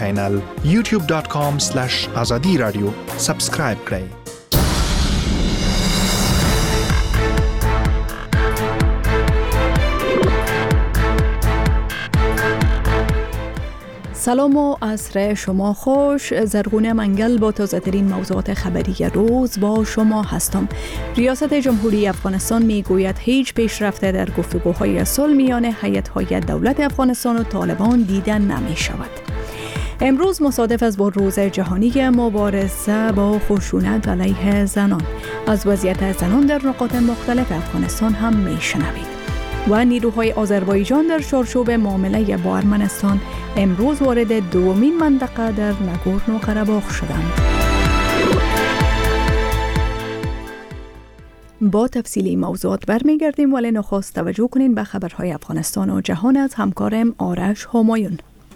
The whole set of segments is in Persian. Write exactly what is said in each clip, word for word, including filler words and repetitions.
چینل یوتیوب دات کام اسلش آزادی رادیو سابسکرایب کړئ. سلام و عصر شما خوش. زرغونه منگل با تازه ترین موضوعات خبری روز با شما هستم. ریاست جمهوری افغانستان می گوید هیچ پیشرفته در گفتگوهای صلح میان هیئت‌های دولت افغانستان و طالبان دیده نمی شود. امروز مصادف است با روز جهانی مبارزه با خشونت علیه زنان. از وضعیت زنان در نقاط مختلف افغانستان هم می شنوید. و نیروهای آذربایجان در چارچوب معامله با ارمنستان امروز وارد دومین منطقه در ناگورنو قره‌باخ شدند. با تفصیل این موضوعات برمیگردیم، ولی نخست توجه کنین به خبرهای افغانستان و جهان از همکارم آرش همایون.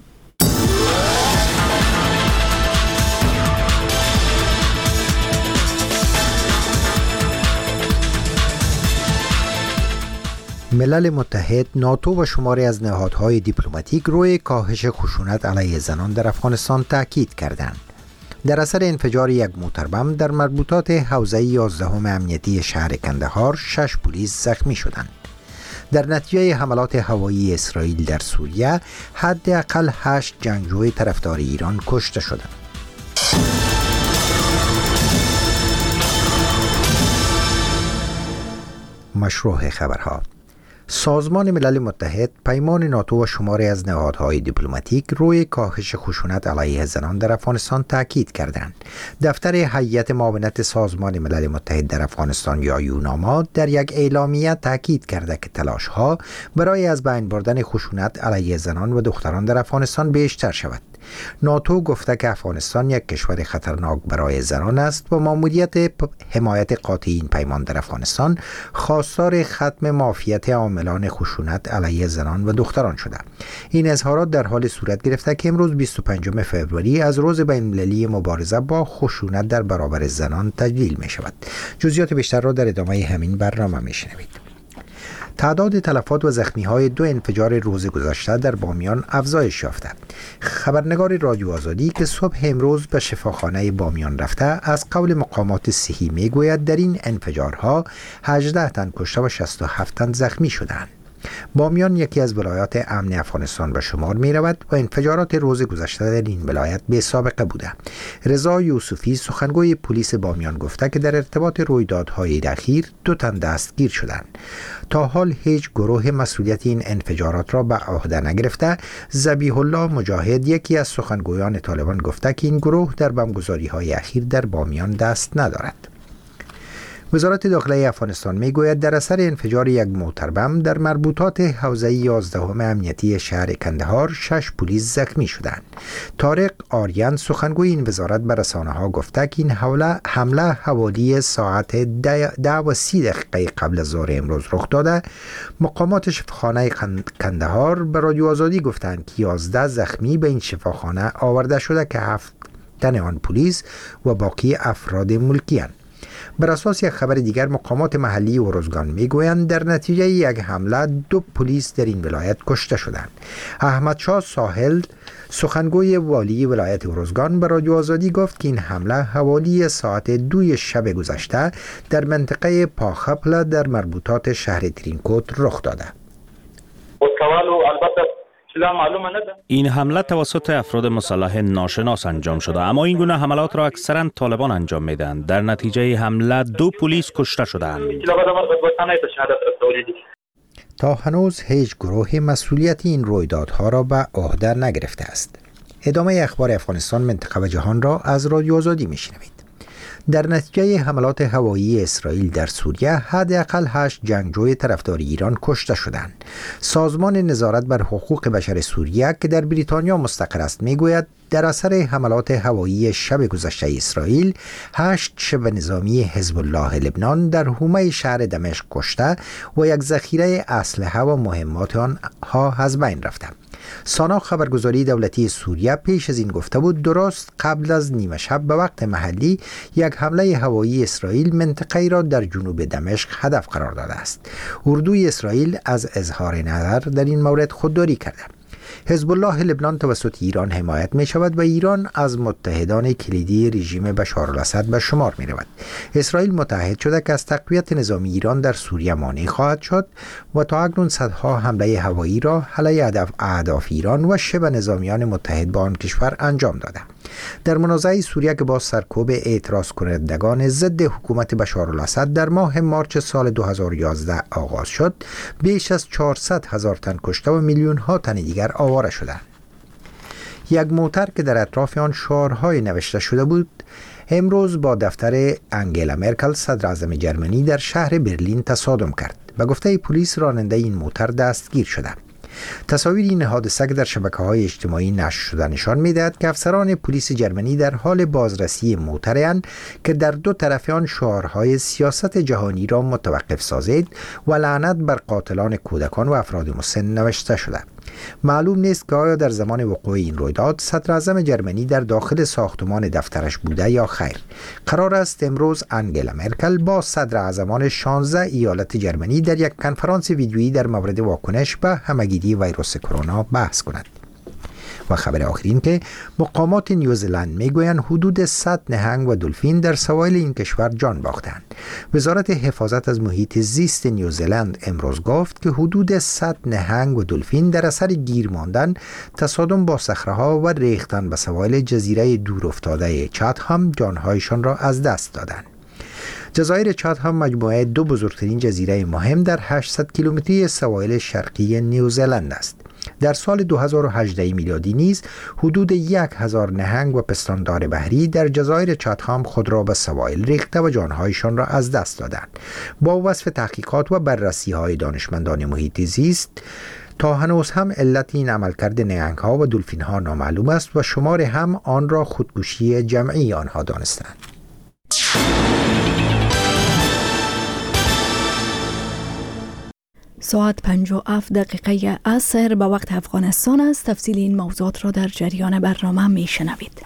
ملل متحد، ناتو و شماری از نهادهای دیپلماتیک روی کاهش خشونت علیه زنان در افغانستان تاکید کردند. در اثر انفجار یک موتربم در مربوطات حوزه یازدهم امنیتی شهر کندهار، شش پلیس زخمی شدند. در نتیجه حملات هوایی اسرائیل در سوریه، حداقل هشت جنگجوی طرفدار ایران کشته شدند. مشروع خبرها. سازمان ملل متحد، پیمان ناتو و شماری از نهادهای دیپلماتیک روی کاهش خشونت علیه زنان در افغانستان تاکید کردند. دفتر هیئت معاونت سازمان ملل متحد در افغانستان یا یوناما در یک اعلامیه تاکید کرده که تلاش‌ها برای از بین بردن خشونت علیه زنان و دختران در افغانستان بیشتر شود. ناتو گفته که افغانستان یک کشور خطرناک برای زنان است و ماموریت حمایت قاطع این پیمان در افغانستان خواستار ختم مافیت عاملان خشونت علیه زنان و دختران شده. این اظهارات در حال صورت گرفته که امروز بیست و پنجم فوریه از روز بین‌المللی مبارزه با خشونت در برابر زنان تجلیل می شود. جزئیات بیشتر را در ادامه همین برنامه می شنوید. تعداد تلفات و زخمی‌های دو انفجار روز گذشته در بامیان افزایش یافته. خبرنگار رادیو آزادی که صبح امروز به شفاخانه بامیان رفته از قول مقامات صحی میگوید در این انفجارها هجده تن کشته و شصت و هفت تن زخمی شدند. بامیان یکی از ولایات امن افغانستان به شمار می رود و انفجارات روز گذشته در این ولایت بی سابقه بوده. رضا یوسفی سخنگوی پلیس بامیان گفته که در ارتباط رویدادهای اخیر دو تن دستگیر شدند. تا حال هیچ گروه مسئولیت این انفجارات را به عهده نگرفته. ذبیح الله مجاهد یکی از سخنگویان طالبان گفته که این گروه در بمبگذاری‌های اخیر در بامیان دست ندارد. وزارت داخلی افغانستان میگوید در اثر انفجار یک موتربم در مربوطات حوزه یازدهم امنیتی شهر کندهار شش پلیس زخمی شدند. طارق آریان سخنگوی این وزارت به رسانه‌ها گفته که این حمله حمله حوالی ساعت ده و سی دقیقه قبل از ظهر امروز رخ داده. مقامات شفاخانه کندهار به رادیو آزادی گفتند که یازده زخمی به این شفاخانه آورده شده که هفت تن آن پلیس و باقی افراد ملکی اند. بر اساس یک خبر دیگر، مقامات محلی اروزگان میگویند در نتیجه یک حمله دو پلیس در این ولایت کشته شدند. احمد شاه ساحل سخنگوی والی ولایت اروزگان به رادیو آزادی گفت که این حمله حوالی ساعت دوی شب گذشته در منطقه پاخپل در مربوطات شهر ترینکوت رخ داده. این حمله توسط افراد مسلح ناشناس انجام شده، اما این گونه حملات را اکثرا طالبان انجام میدهند. در نتیجه حمله دو پلیس کشته شدند. تا هنوز هیچ گروه مسئولیت این رویدادها را به عهده نگرفته است. ادامه اخبار افغانستان، منطقه و جهان را از رادیو آزادی میشنوید. در نتیجه حملات هوایی اسرائیل در سوریه حداقل هشت جنگجوی طرفدار ایران کشته شدند. سازمان نظارت بر حقوق بشر سوریه که در بریتانیا مستقر است میگوید در اثر حملات هوایی شب گذشته اسرائیل هشت شبه نظامی حزب الله لبنان در حومه شهر دمشق کشته و یک ذخیره اسلحه و مهمات آنها از بین رفته. سانا خبرگزاری دولتی سوریه پیش از این گفته بود درست قبل از نیمه شب به وقت محلی یک حمله هوایی اسرائیل منطقه‌ای را در جنوب دمشق هدف قرار داده است. اردوی اسرائیل از اظهار نظر در این مورد خودداری کرده. حزب الله لبنان توسط ایران حمایت می شود و ایران از متحدان کلیدی رژیم بشار الاسد به شمار می رود. اسرائیل متحد شده که از تقویت نظامی ایران در سوریه مانع خواهد شد و تا اکنون صدها حمله هوایی را علیه اهداف ایران و شبه نظامیان متحد با آن کشور انجام داده. در منازعه سوریه که با سرکوب اعتراض کنندگان ضد حکومت بشار الاسد در ماه مارچ سال دو هزار و یازده آغاز شد، بیش از چهارصد هزار تن کشته و میلیون ها تن دیگر آواره شدند. یک موتر که در اطراف آن شعارهای نوشته شده بود امروز با دفتر انگلا مرکل صدر اعظم جرمنی در شهر برلین تصادم کرد. به گفته پلیس راننده این موتر دستگیر شده. تصاویر این حادثه که در شبکه‌های اجتماعی نشر شده نشان می‌دهد که افسران پلیس جرمنی در حال بازرسی موترند که در دو طرف آن شعارهای سیاست جهانی را متوقف سازید و لعنت بر قاتلان کودکان و افراد مسن نوشته شده. معلوم نیست که آیا در زمان وقوع این رویداد صدر اعظم جرمنی در داخل ساختمان دفترش بوده یا خیر. قرار است امروز انگلا مرکل با صدر اعظمان شانزده ایالت جرمنی در یک کنفرانس ویدیویی در مورد واکنش به همه‌گیری ویروس کرونا بحث کند. و خبر آخرین که مقامات نیوزلند میگویند حدود صد نهنگ و دلفین در سواحل این کشور جان باختند. وزارت حفاظت از محیط زیست نیوزلند امروز گفت که حدود صد نهنگ و دلفین در اثر گیر ماندن، تصادم با صخره‌ها و ریختن به سواحل جزیره دورافتاده چاتهام جانهایشان را از دست دادند. جزایر چاتهام مجموعه دو بزرگترین جزیره مهم در هشتصد کیلومتری سواحل شرقی نیوزلند است. در سال دو هزار و هجده میلادی نیز حدود یک هزار نهنگ و پستاندار بحری در جزایر چاتهام خود را به سواحل ریخته و جانهایشان را از دست دادند. با وصف تحقیقات و بررسی های دانشمندان محیط زیست، تا هنوز هم علت این عملکرد نهنگ ها و دلفین ها نامعلوم است و شمار هم آن را خودکشی جمعی آنها دانستند. ساعت پنج و هفت دقیقه عصر به وقت افغانستان است. تفصیل این موضوعات را در جریان برنامه می شنوید.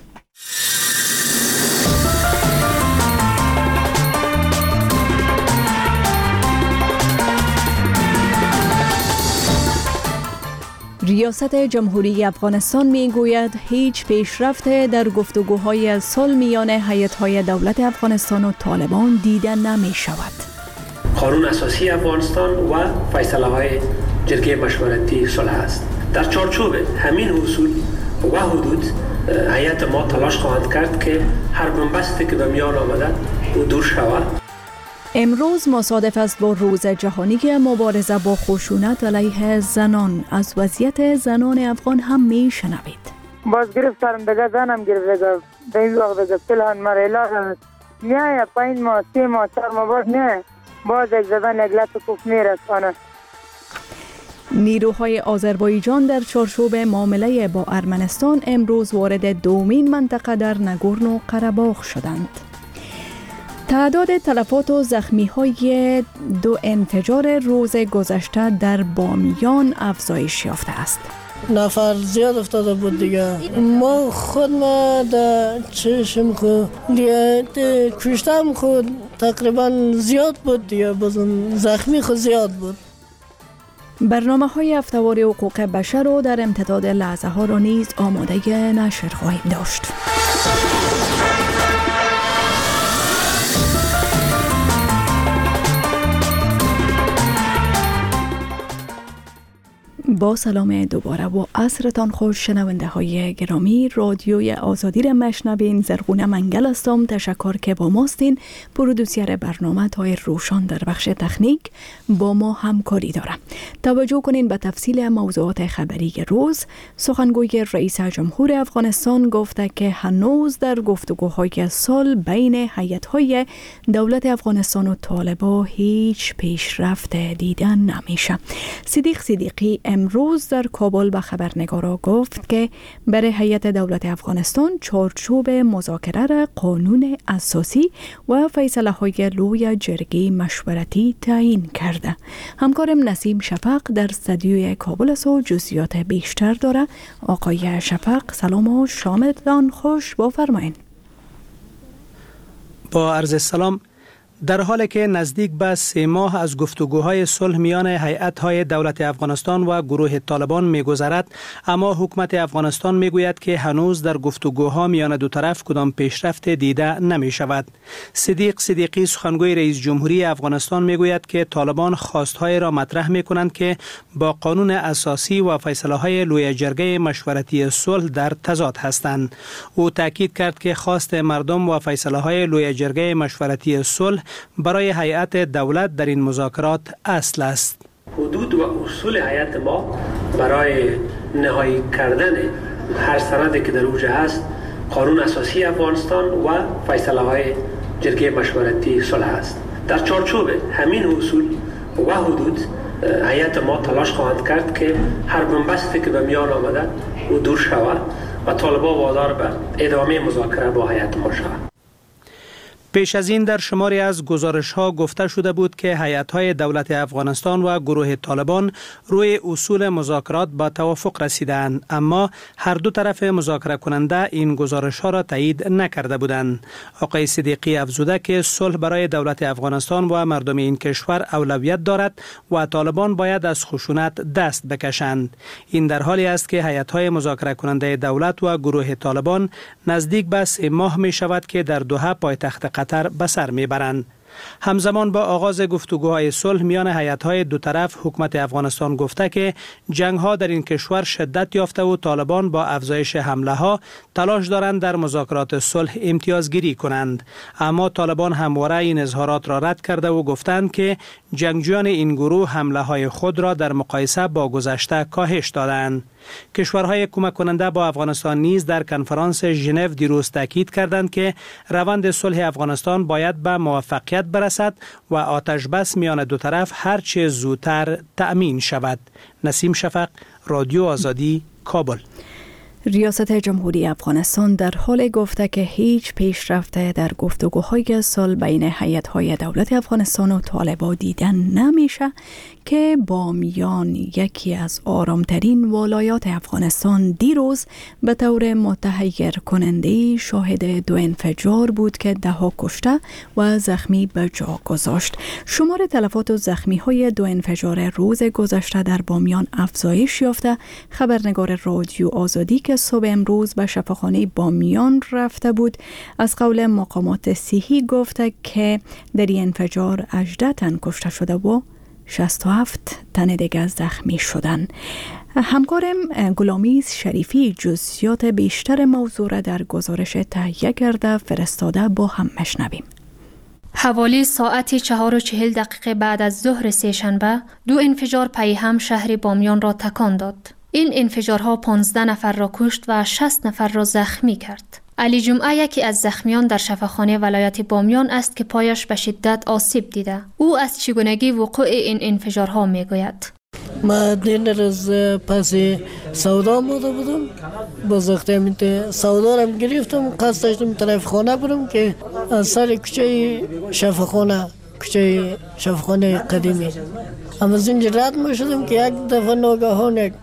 ریاست جمهوری افغانستان می گوید هیچ پیشرفت در گفتگوهای صلح میان هیئت‌های دولت افغانستان و طالبان دیده نمی شود. قانون اساسی افغانستان و فیصله های جرگه مشورتی صلح است. در چارچوب همین اصول و حدود هیئت ما تلاش خواهد کرد که هر بنبستی که به میان آمده او دور شود. امروز مصادف است با روز جهانی مبارزه با خشونت علیه زنان. از وضعیت زنان افغان هم می شنوید. باز گرفتارم دیگه زنم گرفته به این وقت دیگه پلان مریلا نه پایین ما سه ما چهار ما باز نه باز یک زدن یک لط کف میرسانه. نیروهای آذربایجان در چارچوب معامله با ارمنستان امروز وارد دومین منطقه در نگورنو قره‌باغ شدند. تعداد تلفات و زخمی های دو انفجار روز گذشته در بامیان افزایش یافته است. نفر زیاد افتاده بود دیگه. ما خود ما در چشم خود دیگه کشتم خود تقریبا زیاد بود دیگه، بازم زخمی خود زیاد بود. برنامه های هفته‌واری حقوق بشر و در امتداد لحظه ها را نیز آماده نشر خواهیم داشت. با سلام دوباره و عصرتان خوش شنونده های گرامی. رادیوی آزادی را مشنوین. زرغونه منگل هستم. تشکر که با ماستین. پرودوسر برنامه تایر روشان در بخش تکنیک با ما همکاری دارم. توجه کنین به تفصیل موضوعات خبری روز. سخنگوی رئیس جمهور افغانستان گفته که هنوز در گفتگوهای صلح بین هیئت‌های دولت افغانستان و طالبان هیچ پیشرفت دیده نمیشه. صدیق صدیقی امروز در کابل به خبرنگارا گفت که برای هیئت دولت افغانستان چارچوب مذاکره را قانون اساسی و فیصله های لوی جرگه مشورتی تعیین کرده. همکارم نسیم شفق در استودیوی کابل است و جزئیات بیشتر داره. آقای شفق سلام و شامتان خوش، بفرمایید. با عرض سلام. در حالی که نزدیک به سه ماه از گفتگوهای صلح میان هیئت‌های دولت افغانستان و گروه طالبان می‌گذرد، اما حکومت افغانستان می‌گوید که هنوز در گفتگوها میان دو طرف کدام پیشرفت دیده نمی‌شود. صدیق صدیقی سخنگوی رئیس جمهوری افغانستان می‌گوید که طالبان خواست‌های را مطرح می‌کنند که با قانون اساسی و فیصله‌های لوی جرگه مشورتی صلح در تضاد هستند. او تاکید کرد که خواست مردم و فیصله‌های لوی جرگه مشورتی صلح برای هیئت دولت در این مذاکرات اصل است. حدود و اصول هیئت ما برای نهایی کردن هر سندی که در اوج هست قانون اساسی افغانستان و فیصله های جرگه مشورتی صلح است. در چارچوب همین اصول و حدود هیئت ما تلاش خواهد کرد که هر بنبستی که به میان آمده او دور شود و طالبان وادار به ادامه مذاکره با هیئت ما شود. پیش از این در شماری از گزارش‌ها گفته شده بود که هیئت‌های دولت افغانستان و گروه طالبان روی اصول مذاکرات با توافق رسیدند، اما هر دو طرف مذاکره کننده این گزارش‌ها را تایید نکرده بودند. آقای صدیقی افزوده که صلح برای دولت افغانستان و مردم این کشور اولویت دارد و طالبان باید از خشونت دست بکشند. این در حالی است که هیئت‌های مذاکره کننده دولت و گروه طالبان نزدیک به سه ماه می شود که در دوحه پایتخت قطر به سر میبرند. همزمان با آغاز گفتگوهای صلح میان هیئت‌های دو طرف، حکومت افغانستان گفته که جنگ‌ها در این کشور شدت یافته و طالبان با افزایش حمله‌ها تلاش دارند در مذاکرات صلح امتیازگیری کنند. اما طالبان همواره این اظهارات را رد کرده و گفتند که جنگجویان این گروه حمله‌های خود را در مقایسه با گذشته کاهش دادند. کشورهای کمک کننده با افغانستان نیز در کنفرانس ژنو دیروز تاکید کردند که روند صلح افغانستان باید به موفقیت برسد و آتش بس میان دو طرف هر چه زودتر تأمین شود. نسیم شفق، رادیو آزادی، کابل. ریاست جمهوری افغانستان در حال گفته که هیچ پیشرفت در گفتگوهای صلح بین هیئت‌های دولت افغانستان و طالبان دیدن نمیشه که بامیان، یکی از آرامترین ولایات افغانستان، دیروز به طور متحیر کننده شاهد دو انفجار بود که ده ها کشته و زخمی به جا گذاشت. شمار تلفات و زخمی های دو انفجار روز گذشته در بامیان افزایش یافته. خبرنگار رادیو آزادی که صبح امروز به شفاخانه بامیان رفته بود از قول مقامات صحی گفته که در این انفجار هجده تن کشته شده و شصت و هفت تن دیگر زخمی شدند. همکارم گلامیز شریفی جزئیات بیشتر موضوع را در گزارش تهیه کرده فرستاده، با هم مشنویم. حوالی ساعت چهار و چهل دقیقه بعد از ظهر سه‌شنبه دو انفجار پی هم شهر بامیان را تکان داد. این انفجارها پانزده نفر را کشت و شصت نفر را زخمی کرد. علی جمعه یکی از زخمیان در شفاخانه ولایت بامیان است که پایش به شدت آسیب دیده. او از چگونگی وقوع این انفجارها میگوید. ما دین روز پس سودا بوده بودم، بزرگترین سودا را گرفتم، قصد داشتم طرف خانه برم که از سر کوچه شفاخانه کوچه شفاخانه قدیمی اما از اینجا رد می شدم که یک دفعه ناگهان یک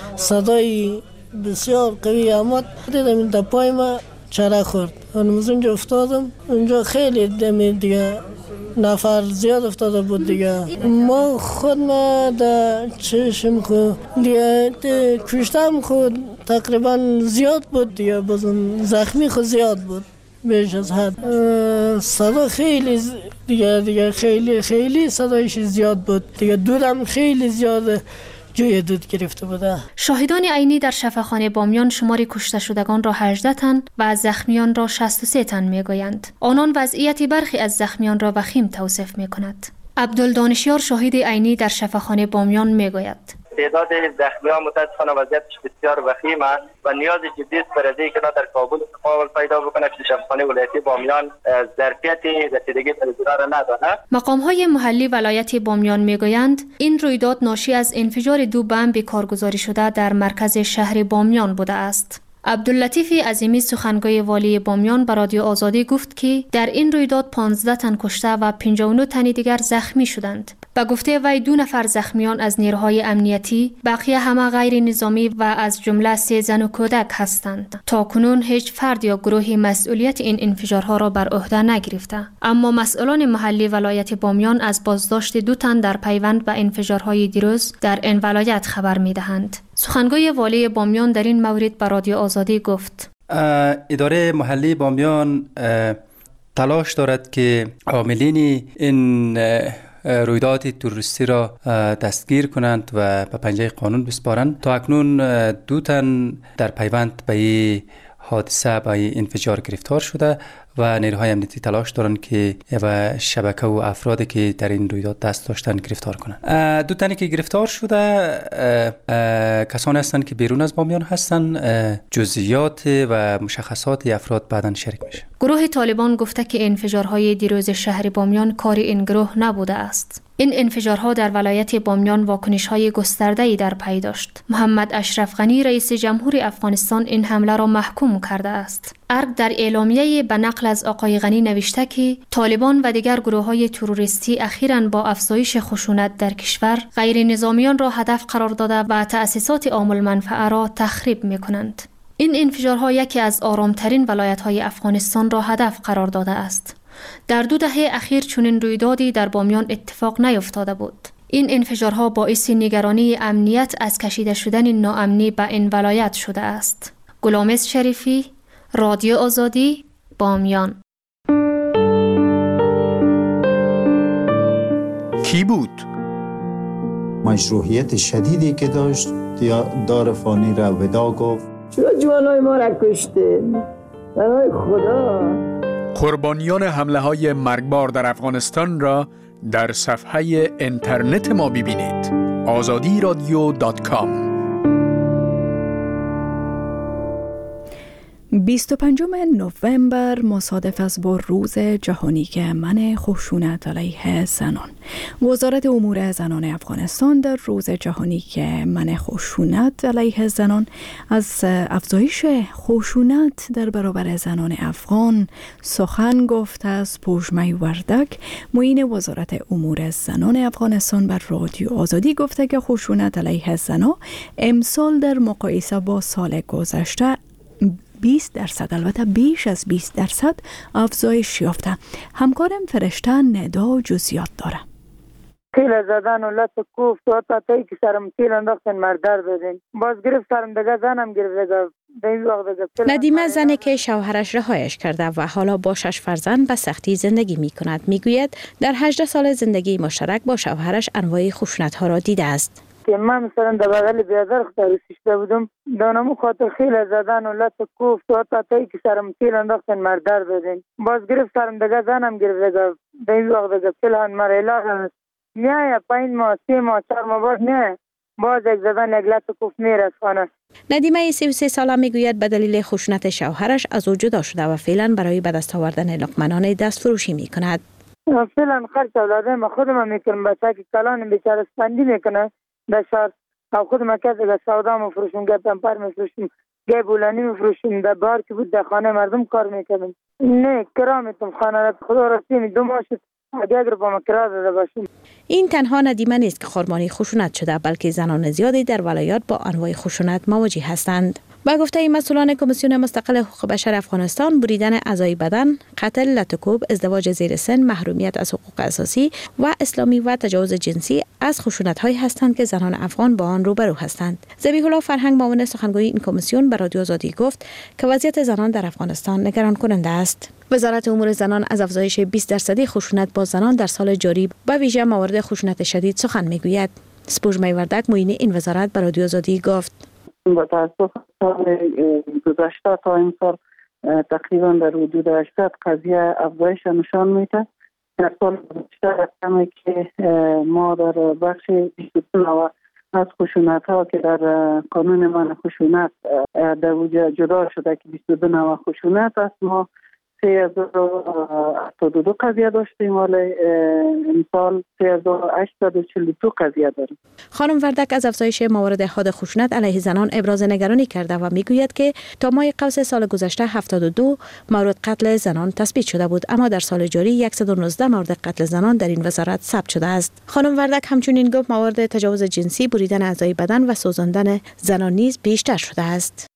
صدای بسیار قوی آمد. دیدم این تا پای ما چرا خورد. من از اونجا افتادم. اونجا خیلی دمی دیگه نفر زیاد افتاده بود دیگه. ما خود ما در چشم خود دیگه کشتم خود تقریبا زیاد بود دیگه، بازم زخمی خود زیاد بود بیش از حد. صدا خیلی دیگه دیگه خیلی خیلی صدایش زیاد بود دیگه. دودم خیلی زیاد جوی دود گرفته بوده. شاهدان عینی در شفاخانه بامیان شمار کشته شدگان را هجده تن و از زخمیان را شصت و سه تن میگویند. آنان وضعیت برخی از زخمیان را وخیم توصیف میکند. عبدالدانشیار شاهد عینی در شفاخانه بامیان میگوید. تعداد زخمیان متاسفانه وضعیتش بسیار وخیم است و نیاز جدی است برای اینکه در کابل تقابل پیدا بکنه که شفاخانه ولایتی بامیان ظرفیت رسیدگی به اجرا را نداره. مقام‌های محلی ولایت بامیان میگویند این رویداد ناشی از انفجار دو بمب کارگزاری شده در مرکز شهر بامیان بوده است. عبداللطیف عظیمی سخنگوی والی بامیان به رادیو آزادی گفت که در این رویداد پانزده تن کشته و پنجاه و نه تن دیگر زخمی شدند. به گفته وی دو نفر زخمیان از نیروهای امنیتی، بقیه همه غیر نظامی و از جمله سه زن و کودک هستند. تا کنون هیچ فرد یا گروهی مسئولیت این انفجارها را بر عهده نگرفته، اما مسئولان محلی ولایت بامیان از بازداشت دو تن در پیوند به انفجارهای دیروز در این ولایت خبر می‌دهند. سخنگوی والی بامیان در این مورد به رادیو آزادی گفت: اداره محلی بامیان تلاش دارد که عاملین این رویداد تروریستی را دستگیر کنند و به پنجه قانون بسپارند. تا اکنون دو تن در پیوند به این حادثه به این انفجار گرفتار شده و نیروهای امنیتی تلاش دارند که و شبکه و افرادی که در این رویداد دست داشتن گرفتار کنند. دو تنی که گرفتار شده کسانی هستند که بیرون از بامیان هستند. جزئیات و مشخصات افراد بعداً شریک میشه. گروه طالبان گفته که انفجارهای دیروز شهر بامیان کار این گروه نبوده است. این انفجارها در ولایت بامیان واکنش‌های گسترده‌ای در پی داشت. محمد اشرف غنی رئیس جمهور افغانستان این حمله را محکوم کرده است. ارگ در اعلامیه به نقل از آقای غنی نوشته که طالبان و دیگر گروه‌های تروریستی اخیراً با افزایش خشونت در کشور غیر نظامیان را هدف قرار داده و تأسیسات عام المنفعه را تخریب می‌کنند. این انفجارها یکی از آرامترین ولایت‌های افغانستان را هدف قرار داده است. در دو دهه اخیر چنین رویدادی در بامیان اتفاق نیفتاده بود. این انفجارها باعث نگرانی امنیت از کشیده شدن ناامنی به این ولایت شده است. غلامرضا شریفی، رادیو آزادی، بامیان. کی بود؟ مشروعیت شدیدی که داشت دار فانی را ودا گفت. چرا جوانای ما را کشتین؟ برای خدا. قربانیان حمله های مرگبار در افغانستان را در صفحه اینترنت ما ببینید. آزادی رادیو دات کام. بیست و پنجم نوامبر مصادف است با روز جهانی که منع خشونت علیه زنان. وزارت امور زنان افغانستان در روز جهانی که منع خشونت علیه زنان از افزایش خشونت در برابر زنان افغان سخن گفت. از پوشمه وردک معین وزارت امور زنان افغانستان بر رادیو آزادی گفته که خشونت علیه زنان امسال در مقایسه با سال گذشته بیست درصد، البته بیش از بیست درصد افزایش یافته. همکارم فرشته ندا جزئیات داره. تیل زدن و لط کوفت و تا تایی که سرم تیل انداختن مردر بدین. باز گرفت سرم دیگه زنم گرفت دیگه. ندیمه زنی که شوهرش رهایش کرده و حالا با شش فرزند به سختی زندگی می کند میگوید در هجده سال زندگی مشترک با شوهرش انواع خشونت ها را دیده است. که من مثلا در بغل بیادر خطاری سیشته بودم دانمو خاطر خیلی زدن و لط کوفت و تا تایی که سرم تیل انداختن مردر بدین. باز گرفت سرم دیگه زنم گرفت دیگه دیگه دیگه پلان مرا علاقه نه پنج ماه سه ماه چهار ماه بعد نه باز یک زدن یک لط کوفت میره خانه. ندیمه سی و سه ساله میگوید به دلیل خشونت شوهرش از او جدا شده و فعلا برای به دست آوردن لقمه‌نان دست فروشی میکند. فعلا خرج اولاده ما خودم میکنم بچه که کلان بیچاره سپندی میکنه در شهر او خودم که دیگه سودا مفروشم گه پمپر مفروشم گه بولانی مفروشم در بار که بود در خانه مردم کار میکردم. نه کرا میتونم خانه را خدا راستی دو ماه شد اگر با ما کرا داده باشیم. این تنها ندیمه نیست که خرمانی خشونت شده بلکه زنان زیادی در ولایات با انواع خشونت مواجه هستند. با گفته مسئولان کمیسیون مستقل حقوق بشر افغانستان، بریدن اعضای بدن، قتل، لطکوب، ازدواج زیر سن، محرومیت از حقوق اساسی و اسلامی و تجاوز جنسی از خشونت‌هایی هستند که زنان افغان با آن روبرو هستند. ذبیح الله فرهنگ معاون سخنگوی این کمیسیون به رادیو آزادی گفت که وضعیت زنان در افغانستان نگران کننده است. وزارت امور زنان از افزایش بیست درصدی خشونت با زنان در سال جاری به ویژه موارد خشونت شدید سخن میگوید. سپوږمۍ وردک معین این وزارت به رادیو آزادی گفت: با تاسف سال گذشته تا این سال تقریبا در حدود هشتصد قضیه افزایش نشان میده. در سال گذشته رقمی که ما در بخش بیست و دو از خشونت ها که در قانون من خشونت در وجود جدا شده که بیست و دو نوع خشونت است، ما سه هزار و هفتاد و دو قضیه داشتیم، ولی امسال سه هزار و هشتصد و چهل و دو قضیه داریم. خانم وردک از افزایش موارد حاد خشونت علیه زنان ابراز نگرانی کرده و میگوید که تا ماه قوس سال گذشته هفتاد و دو مورد قتل زنان تثبیت شده بود، اما در سال جاری صد و نوزده مورد قتل زنان در این وزارت ثبت شده است. خانم وردک همچنین گفت موارد تجاوز جنسی، بریدن اعضای بدن و سوزاندن زنان نیز بیشتر شده است.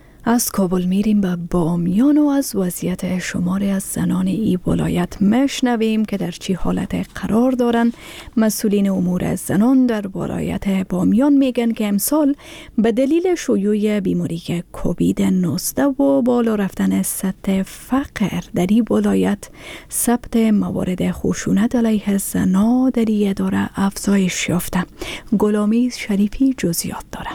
از کابل میریم به بامیان و از وضعیت شماری از زنان ای ولایت مشنویم که در چی حالت قرار دارند. مسئولین امور زنان در ولایت بامیان میگن که امسال به دلیل شیوع بیماری کووید نوزده و بالا رفتن سطح فقر در این ولایت ثبت موارد خشونت علیه زنان در این اداره افزایش یافته. غلامی شریفی جزئیات داره.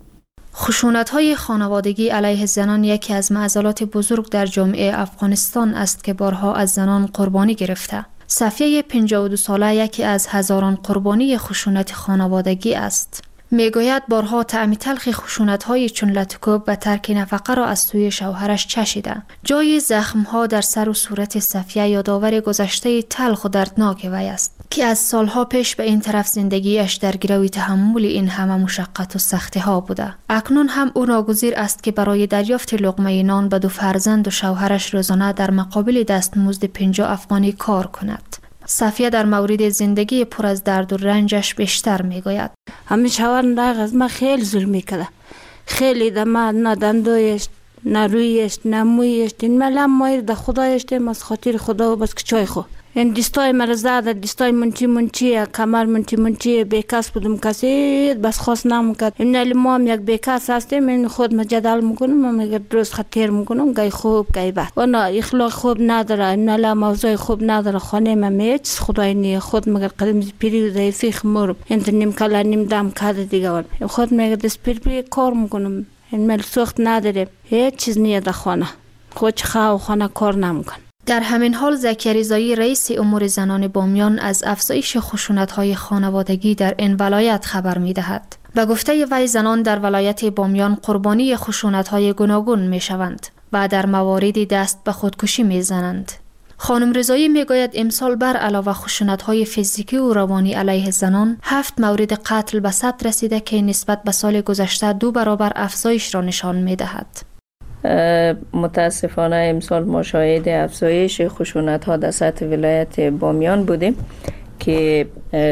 خشونت‌های خانوادگی علیه زنان یکی از معضلات بزرگ در جامعه افغانستان است که بارها از زنان قربانی گرفته. صفیه پنجاه و دو ساله یکی از هزاران قربانی خشونت خانوادگی است. میگوید بارها طعم تلخ خشونت‌های چون لطکوب و ترک نفقه را از سوی شوهرش چشیده. جای زخم‌ها در سر و صورت صفیه یادآور گذشته تلخ و دردناک وی است که از سالها پیش به این طرف زندگیش در گروی تحمل این همه مشقت و سختی ها بوده. اکنون هم او ناگزیر است که برای دریافت لقمه نان به دو فرزند و شوهرش روزانه در مقابل دستمزد پنجاه افغانی کار کند. صفیه در مورد زندگی پر از درد و رنجش بیشتر میگوید. همین شوهرم از من خیلی ظلم میکرد. خیلی در من نه دندویش، نه رویش، نه مویش، این ملم مایر در خدایش دیم از خاطر خدا و بس که چای خو. این دستای مرزاده، دستای منچی منچیه، کمر منچی منچیه، بیکس بودم کسی بس خواست نمکد. این نلی ما هم یک بیکس هستیم، این خود مجدل میکنم، من میگه درست خطیر میکنم، گای خوب گای بد. و نه اخلاق خوب نداره، این نلی موضوع خوب نداره، خانه من میچ خدای نی خود میگه قدم پیری دای فیخ مرب، این نیم کلا نیم دم کرده دیگه ون. خود میگه دست پیر پیر کار میکنم، این مل سوخت نداره، هیچ چیز نیه در خانه، خود خواهر خانه کار نمیکن. در همین حال زکیه رضایی رئیس امور زنان بامیان از افزایش خشونت‌های خانوادگی در این ولایت خبر می‌دهد. به گفته وی زنان در ولایت بامیان قربانی خشونت‌های گوناگون می‌شوند و در مواردی دست به خودکشی می‌زنند. خانم رضایی میگوید امسال بر علاوه خشونت‌های فیزیکی و روانی علیه زنان هفت مورد قتل به ثبت رسیده که نسبت به سال گذشته دو برابر افزایش را نشان می‌دهد. متاسفانه امسال ما شاهد افزایش خشونت ها در سطح ولایت بامیان بودیم که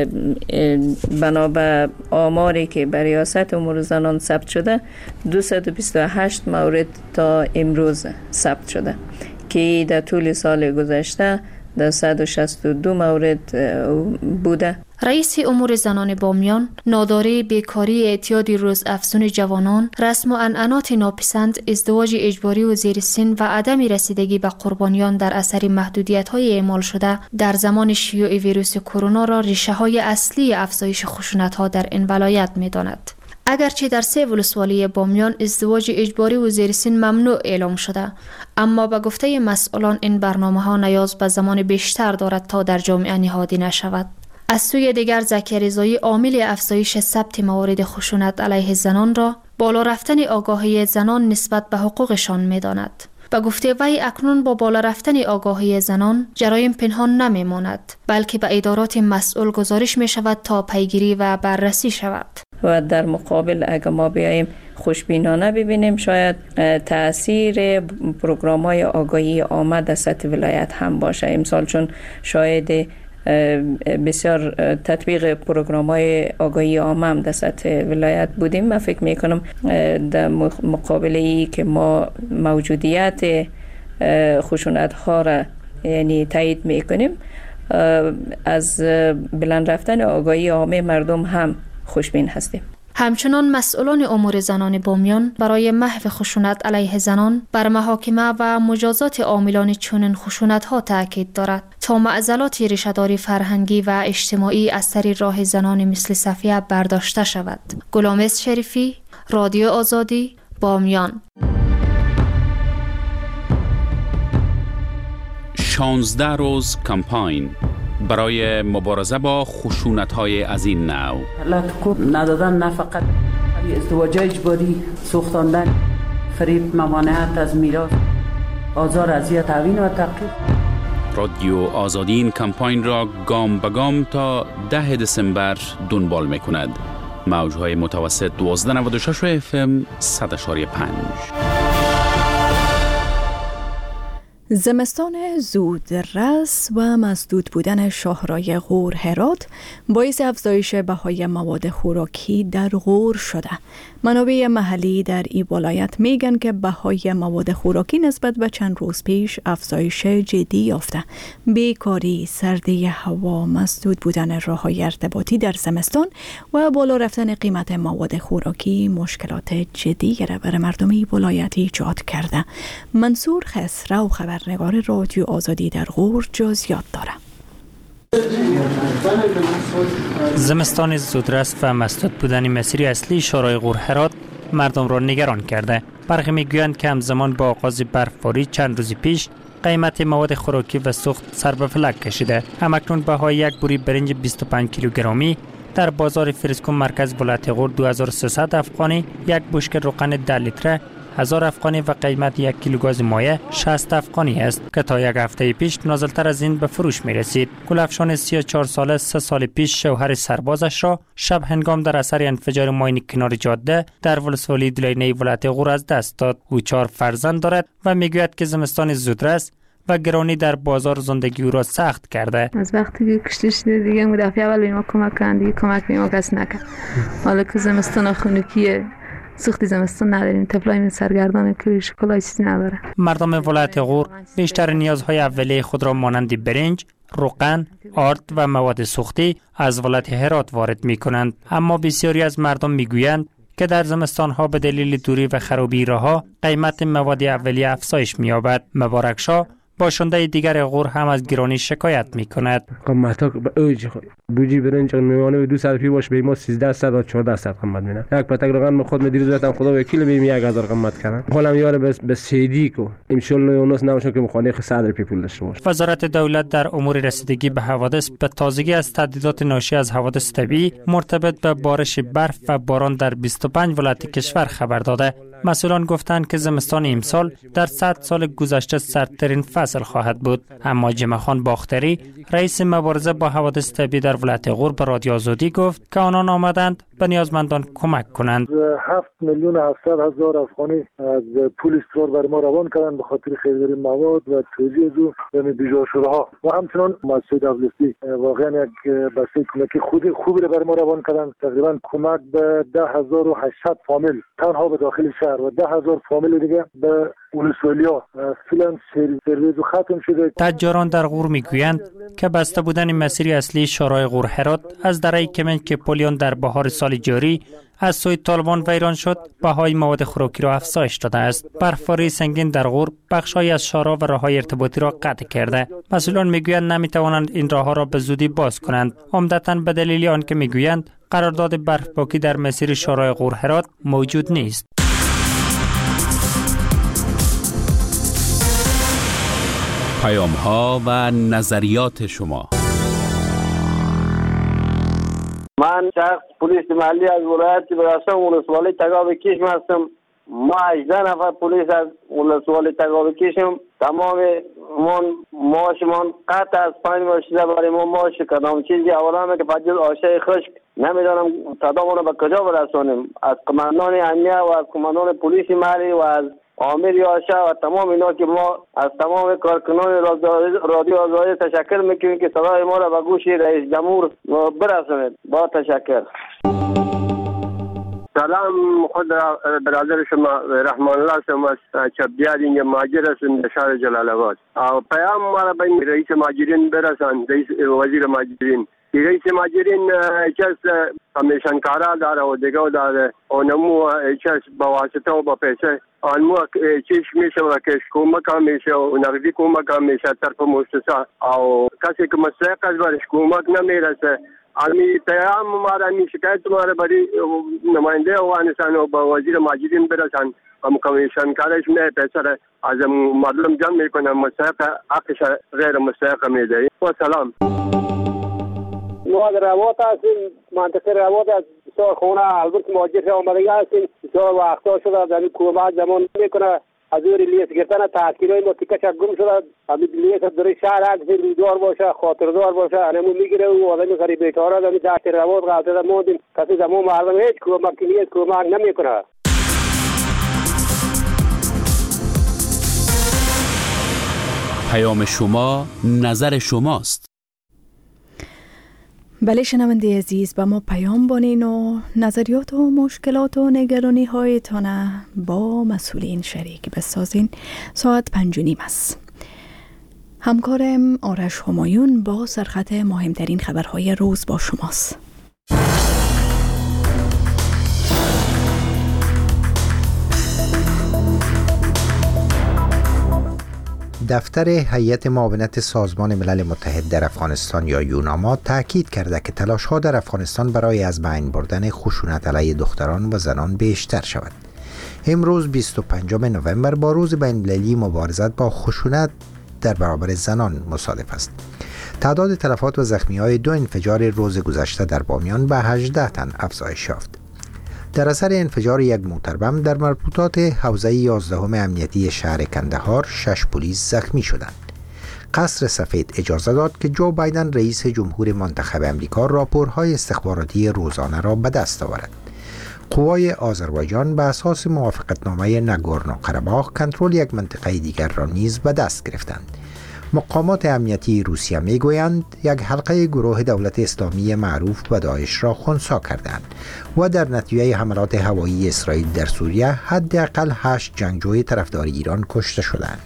بنابر آماری که بر ریاست امور زنان ثبت شده دویست و بیست و هشت مورد تا امروز ثبت شده که در طول سال گذشته در صد و شصت و دو مورد بوده. رئیس امور زنان بامیان ناداری، بیکاری، اعتیاد روز افزون جوانان، رسم و عنعنات ناپسند، ازدواج اجباری و زیر سن و عدم رسیدگی به قربانیان در اثر محدودیت‌های اعمال شده در زمان شیوع ویروس کرونا را ریشه‌های اصلی افزایش خشونت‌ها در این ولایت می‌داند. اگرچه در سه ولسوالی بامیان ازدواج اجباری و زیر سن ممنوع اعلام شده، اما به گفته مسئولان این برنامه‌ها نیاز به زمان بیشتر دارد تا در جامعه نهادی نشود. از سوی دیگر زکیه رضایی عامل افزایش ثبت موارد خشونت علیه زنان را بالا رفتن آگاهی زنان نسبت به حقوقشان می‌داند. به گفته وی اکنون با بالا رفتن آگاهی زنان جرایم پنهان نمی‌ماند، بلکه به ادارات مسئول گزارش می‌شود تا پیگیری و بررسی شود. و در مقابل اگر ما بیاییم خوشبینانه ببینیم شاید تأثیر پروگرام‌های آگاهی عامه در سطح ولایت هم باشه. امسال چون شاید بسیار تطبیق پروگرام‌های آگاهی عامه هم در سطح ولایت بودیم، من فکر میکنم در مقابل ای که ما موجودیت خشونت‌ها را یعنی تایید میکنیم، از بلند رفتن آگاهی عامه مردم هم خوشبین هستیم. همچنان مسئولان امور زنان بامیان برای محو خشونت علیه زنان بر محاکمه و مجازات عاملان چنین خشونت‌ها تاکید دارد تا معضلات ریشه‌داری فرهنگی و اجتماعی از سر راه زنان مثل صفیه برداشته شود. غلام شریفی، رادیو آزادی، بامیان. شانزده روز کمپاین برای مبارزه با خشونت‌های از این نوع. لطکوب ندادن، نه فقط ازدواج اجباری، سوختاندن، فریب، ممانعت از میراث، آزار، اذیت، توهین و تحقیر. رادیو آزادی این کمپاین را گام به گام تا ده دسامبر دنبال می‌کند. موج‌های متوسط دوازده نود و شش اف ام صد و پنج. زمستان زودرس و مسدود بودن شاهرای غور هرات باعث افزایش بهای مواد خوراکی در غور شده. منابع محلی در این ولایت میگن که بهای مواد خوراکی نسبت به چند روز پیش افزایش جدی یافته. بیکاری، سردی هوا، مسدود بودن راه‌های ارتباطی در زمستان و بالا رفتن قیمت مواد خوراکی مشکلات جدی را برای مردم این ولایت ایجاد کرده. منصور خسرو، خبرنگار رادیو آزادی در غور، جزئیات داره. زمستان زودرس و مسدود بودن مسیر اصلی شورای غور هرات مردم را نگران کرده. برخی میگویند که همزمان با آغاز برفباری چند روز پیش قیمت مواد خوراکی و سوخت سر به فلک کشیده. همکنون بهای یک بوری برنج بیست و پنج کیلوگرمی در بازار فریسکون مرکز ولایت غور دو هزار و سیصد افغانی، یک بشکه روغن ده لیتره هزار افغانی و قیمت یک کیلو گاز مایع شصت افغانی است که تا یک هفته پیش نازلتر از این به فروش می رسید. گلفشان سی و چهار ساله سه سال پیش شوهر سربازش را شب هنگام در اثر انفجار ماین کنار جاده در ولسوالی دلینه ولایت غور از دست داد. او چهار فرزند دارد و میگوید که زمستان زودرس و گرانی در بازار زندگی او را سخت کرده. از وقتی که کشته شده دیگه مدافع اول به ما کمک کردن، دیگه کمک به ما کس نکرد. حالا که زمستان خنکیه، سوخت زمستان نداریم، طفلای سرگردانه که شکلای چیزی نداره. مردم ولایت غور بیشتر نیازهای اولیه خود را مانند برنج، روغن، آرد و مواد سوختی از ولایت هرات وارد می کنند. اما بسیاری از مردم می گویند که در زمستان ها به دلیل دوری و خرابی راه‌ها قیمت مواد اولیه افزایش می یابد. مبارک شاه، باشنده دیگر غور، هم از گرانی شکایت می کند. قیمتا به اوج بوجی برنج نوانه به دویست روپیه باشه، به ما سیزده صد و چهارده صد قیمت می‌نه. یک پتک روغن خود می دیروز رفتم خدا وکیل بیم یک هزار قیمت کردن. حالا یار به به سیدی کو ان شاء الله اونس نمیشه که مخانه صد روپیه پول داشته باشه. وزارت دولت در امور رسیدگی به حوادث به تازگی از تهدیدات ناشی از حوادث طبیعی مرتبط به بارش برف و باران در بیست و پنج ولایت کشور خبر داده. مسئولان گفتند که زمستان امسال در صد سال گذشته سردترین فصل خواهد بود. اما جمع خان باختری، رئیس مبارزه با حوادث طبیعی در ولایت غور، به رادیو آزادی گفت که آنان آمدند به نیازمندان کمک کنند. هفت میلیون هفتصد هزار افغانی از پول استرار بر ما روان کردند به خاطر خریداری مواد و توزیع او به بیجا شده ها و همچنان مؤسسه دولتی واقعا یک بسته کمکی خود خوبی را بر ما روان کردند. تقریبا کمک به ده هزار و هشتصد فامیل تنها به داخل شهر و ده هزار فامیل دیگه به ولسوالیا فعلا سرویس ختم شده. تجاران در غور میگویند که بسته بودن مسیر اصلی شورای غور هرات از دره کمنج که پولیان در بهار سال جاری از سوی طالبان ویران شد، بهای مواد خوراکی را افزایش داده است. برفباری سنگین در غور بخش‌هایی از شارع و راه‌های ارتباطی را قطع کرده. مسئولان میگویند نمیتوانند این راه‌ها را به زودی باز کنند، عمدتاً به دلیل آنکه میگویند قرارداد برفپاکی در مسیر شورای غور هرات موجود نیست. پیام‌ها و نظریات شما. من شخص پلیس محلی از ولایت براسان ولسوالی تگاب کشم هستم. ما هجده نفر پلیس از ولسوالی تگاب کشم. تمام من معاشمان قطع از پنج ماه شده برای ما معاش کردم. چیزی اولا که فجر آشای خشک نمیدانم تدامون را به کجا برسانیم. از کماندان امنیه و از کماندان پلیس محلی و از آمیر آشا و تمام اینا که ما از تمام کارکنان رادیو آزادی تشکر میکنیم که صدای ما را به گوش رئیس جمهور برسانید. با تشکر. سلام، خود برادر شما رحمان الله شما چبدیار این ماجر هستم در شهر جلال آباد. پیام ما را به رئیس ماجرین برسان، رئیس وزیر ماجرین. رئیس ماجرین چیز کمیشنکارا داره و دیگه داره و نمو چیز با واسطه و با پیسه آنمو چیش میشه و کش کمک هم میشه و نقدی کمک هم میشه طرف مؤسسه او کسی که مستحق از برش کمک نمیرسه. امی پیام ما را می شکایت ما را برای نماینده افغانستان و با وزیر ماجرین برسان. هم کمیشنکارش می پیسه از مردم جمع میکنه، مستحق حقش غیر مستحق میده. و سلام. ما در روات هستیم، منطقه روات از بسیار خونه البته مهاجر آمدگی هستیم. بسیار وقتا شده در این کمک زمان میکنه از اون لیست گرفتن تحصیلای ما تیکه چک گم شده. همین لیست در شهر عکس روزگار باشه، خاطردار باشه، همون میگیره و آدم غریب بیچاره آدم دست رواد غلطه موندیم. کسی زمان مردم هیچ کمک نیست، کمک نمیکنه. پیام شما، نظر شماست. بله شنونده عزیز، با ما پیام بانین و نظریات و مشکلات و نگرانی هایتان با مسئولین شریک بسازین. ساعت پنج و نیم است. همکارم آرش همایون با سرخط مهمترین خبرهای روز با شماست. دفتر هیئت معاونت سازمان ملل متحد در افغانستان یا یوناما تاکید کرده که تلاش‌ها در افغانستان برای از بین بردن خشونت علیه دختران و زنان بیشتر شود. امروز بیست و پنجم نوامبر با روز بین‌المللی مبارزت با خشونت در برابر زنان مصادف است. تعداد تلفات و زخمی‌های دو انفجار روز گذشته در بامیان به هجده تن افزایش یافت. در اثر انفجار یک موتر بم در مربوطات حوزه یازدهم امنیتی شهر کندهار شش پلیس زخمی شدند. قصر سفید اجازه داد که جو بایدن رئیس جمهور منتخب امریکا راپورهای استخباراتی روزانه را به دست آورد. قوای آذربایجان به اساس موافقتنامه ناگورنو قره‌باخ کنترل یک منطقه دیگر را نیز به دست گرفتند. مقامات امنیتی روسیه میگویند یک حلقه گروه دولت اسلامی معروف به داعش را خنثی کردند و در نتیجه حملات هوایی اسرائیل در سوریه حداقل هشت جنگجوی طرفدار ایران کشته شدند.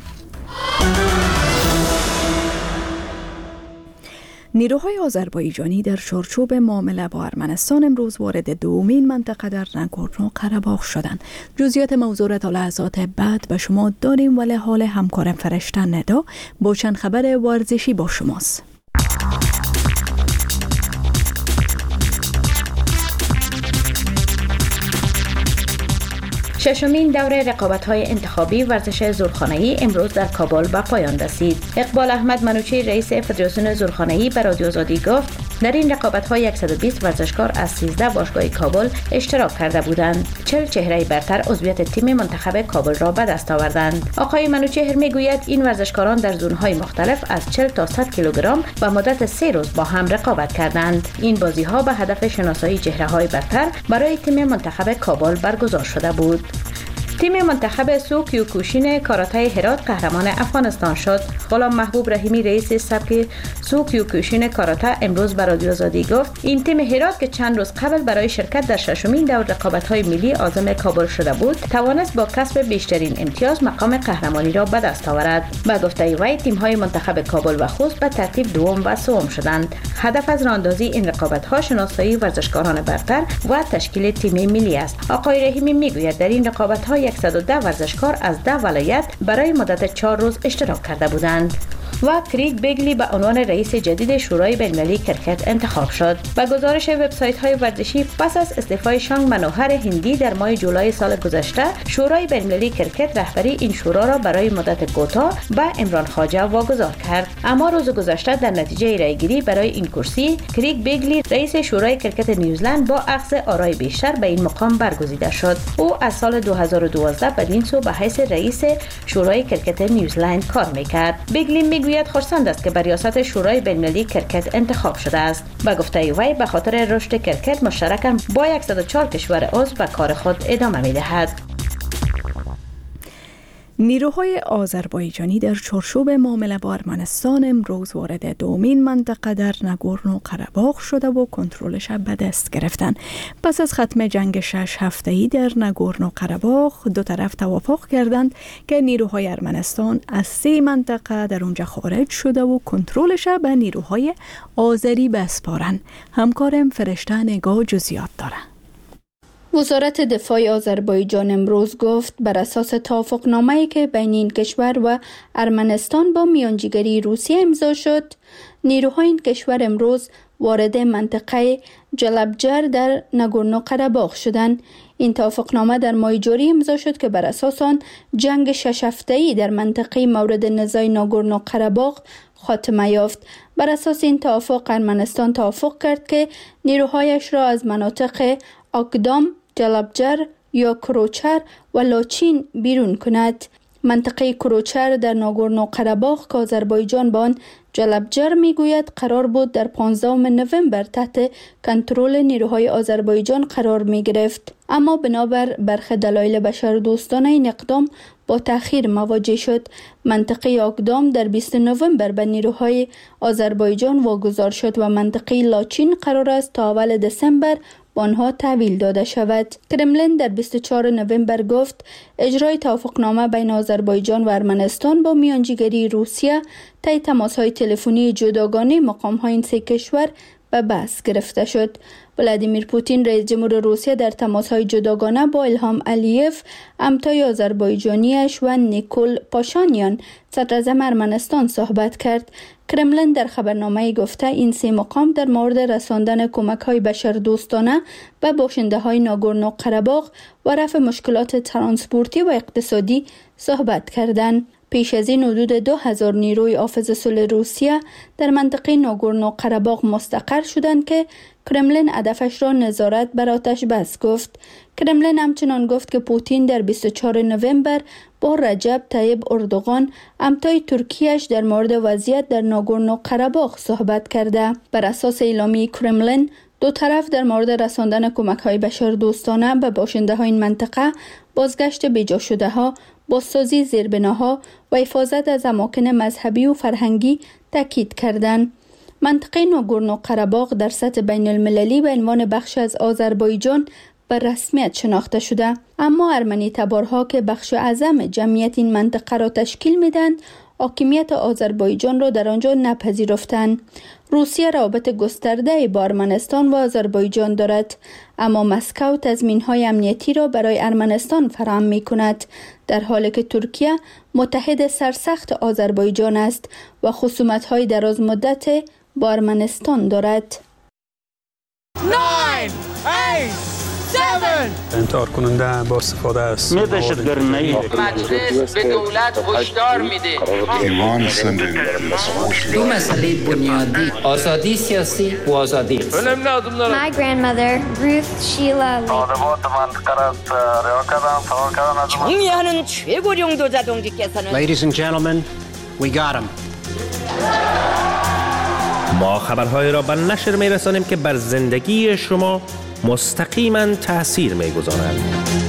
نیروهای آذربایجانی در چارچوب معامله با ارمنستان امروز وارد دومین منطقه در ناگورنو قره‌باخ شدند. جزئیات موضوع را تا لحظات بعد به شما داریم، ولی حال همکارم فرشته ندا با چند خبر ورزشی با شماست. ششمین دوره رقابت‌های انتخابی ورزش زورخانه‌ای امروز در کابل به پایان رسید. اقبال احمد منوچی رئیس فدراسیون زورخانه‌ای به رادیو آزادی گفت در این رقابت‌ها صد و بیست ورزشکار از سیزده باشگاه کابل اشتراک کرده بودند. چهل چهره برتر عضویت تیم منتخب کابل را به دست آوردند. آقای منوچهر میگوید این ورزشکاران در زون‌های مختلف از چهل تا صد کیلوگرم و مدت سه روز با هم رقابت کردند. این بازی‌ها به هدف شناسایی چهره‌های برتر برای تیم منتخب کابل برگزار شده بود. تیم منتخب سو کیوکوشین کاراته هرات قهرمان افغانستان شد. غلام محبوب رحیمی رئیس سبک سو کیوکوشین کاراته امروز به رادیو آزادی گفت این تیم هرات که چند روز قبل برای شرکت در ششمین دور رقابت‌های ملی عازم کابل شده بود، توانست با کسب بیشترین امتیاز مقام قهرمانی را به دست آورد. با گفته وی تیم‌های منتخب کابل و خوست به ترتیب دوم و سوم شدند. هدف از راهاندازی این رقابت‌ها شناسایی ورزشکاران برتر و تشکیل تیم ملی است. آقای رحیمی میگوید در این رقابت‌ها صد و ده ورزشکار از ده ولایت برای مدت چهار روز اشتراک کرده بودند. و کریگ بیگلی به عنوان رئیس جدید شورای بین‌المللی کرکت انتخاب شد. با گزارش وبسایت‌های ورزشی پس از استعفای شانگ منوهر هندی در ماه جولای سال گذشته، شورای بین‌المللی کرکت رهبری این شورا را برای مدت کوتاه به عمران خواجه واگذار کرد. اما روز گذشته در نتیجه رأی‌گیری برای این کرسی، کریگ بیگلی رئیس شورای کرکت نیوزلند با اخذ آرای بیشتر به این مقام برگزیده شد. او از سال دو هزار و دوازده بدین سو به حیث رئیس شورای کرکت نیوزلند کار می‌کرد. بیگلی میگوید خرسند است که بر ریاست شورای بین‌المللی کرکت انتخاب شده است. با گفته وی به خاطر رشد کرکت مشترکاً با صد و چهار کشور عضو به کار خود ادامه می‌دهد. نیروهای آذربایجانی در چارچوب معامله با ارمنستان امروز وارد دومین منطقه در ناگورنو قره‌باخ شده و کنترلش به دست گرفتند. پس از ختم جنگ شش هفته‌ای در ناگورنو قره‌باخ، دو طرف توافق کردند که نیروهای ارمنستان از سه منطقه در اونجا خارج شده و کنترلش به نیروهای آذری بسپارند. همکارم فرشته نگاه جزئیات داره. وزارت دفاع آذربایجان امروز گفت بر اساس توافقنامه‌ای که بین این کشور و ارمنستان با میانجیگری روسیه امضا شد، نیروهای این کشور امروز وارد منطقه جلبجر در ناگورنو قره‌باخ شدند. این توافقنامه در ماه جاری امضا شد که بر اساس آن جنگ شش هفته‌ای در منطقه مورد نزاع ناگورنو قره‌باخ خاتمه یافت. بر اساس این توافق ارمنستان توافق کرد که نیروهایش را از مناطق آکدام، جلبجر یا کروچر و لاچین بیرون کند. منطقه کروچر در ناگورنو قره‌باغ که آذربایجان به آن جلبجر میگوید قرار بود در پانزدهم نوامبر تحت کنترل نیروهای آذربایجان قرار می گرفت، اما بنابر برخی دلایل بشردوستانه این اقدام با تأخیر مواجه شد. منطقه آگدام در بیستم نوامبر به نیروهای آذربایجان واگذار شد و منطقه لاچین قرار است تا اول دسامبر با آنها تحویل داده شود. کرملین در بیست و چهارم نوامبر گفت اجرای توافقنامه بین آذربایجان و ارمنستان با میانجیگری روسیه طی تماس‌های تلفنی جداگانه مقام‌های این سه کشور به بحث گرفته شد. ولادیمیر پوتین رئیس جمهور روسیه در تماس‌های جداگانه با ایلهام علیف، همتای آذربایجانیش و نیکول پاشانیان صدراعظم ارمنستان صحبت کرد. کرملین در خبرنامه گفته این سه مقام در مورد رساندن کمک‌های بشردوستانه به باشنده‌های ناگورنو قره‌باغ و رفع مشکلات ترانسپورتی و اقتصادی صحبت کردند. پیش از این حدود دو هزار نیروی حافظ صلح روسیه در منطقه ناگورنو قره‌باغ مستقر شدند که کرملین هدفش را نظارت بر آتش بس گفت. کرملین همچنان گفت که پوتین در بیست و چهارم نوامبر با رجب طیب اردوغان همتای ترکیهش در مورد وضعیت در ناگورنو قره‌باغ صحبت کرده. بر اساس اعلامیه کرملین، دو طرف در مورد رساندن کمک‌های بشردوستانه به باشنده‌های این منطقه، بازگشت بیجا شده ها، بازسازی زیربناها و حفاظت از اماکن مذهبی و فرهنگی تاکید کردند. منطقه ناگورنو قره‌باغ در سطح بین المللی به عنوان بخش از آذربایجان به رسمیت شناخته شده، اما ارمنی تبارها که بخش اعظم جمعیت این منطقه را تشکیل میدن، حاکمیت آذربایجان را در آنجا نپذیرفتند. روسیه روابط گسترده با ارمنستان و آذربایجان دارد، اما مسکو تضمین‌های امنیتی را برای ارمنستان فراهم می‌کند، در حالی که ترکیه متحد سرسخت آذربایجان است و خصومت‌های دراز مدت با ارمنستان دارد. نه، هشت، هفت انتحار کننده با استفاده است. مجلس به دولت هشدار میده. دو مسئله بنیادی، آزادی سیاسی و آزادی. My grandmother, Ruth Sheila Lee. 정리하는 최고령 도자동지께서는 Ladies and gentlemen, we got him. ما خبرهای را به نشر می‌رسانیم که بر زندگی شما مستقیما تأثیر می‌گذارند.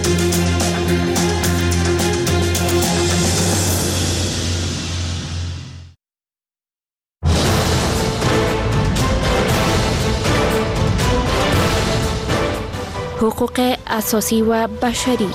حقوق اساسی و بشری.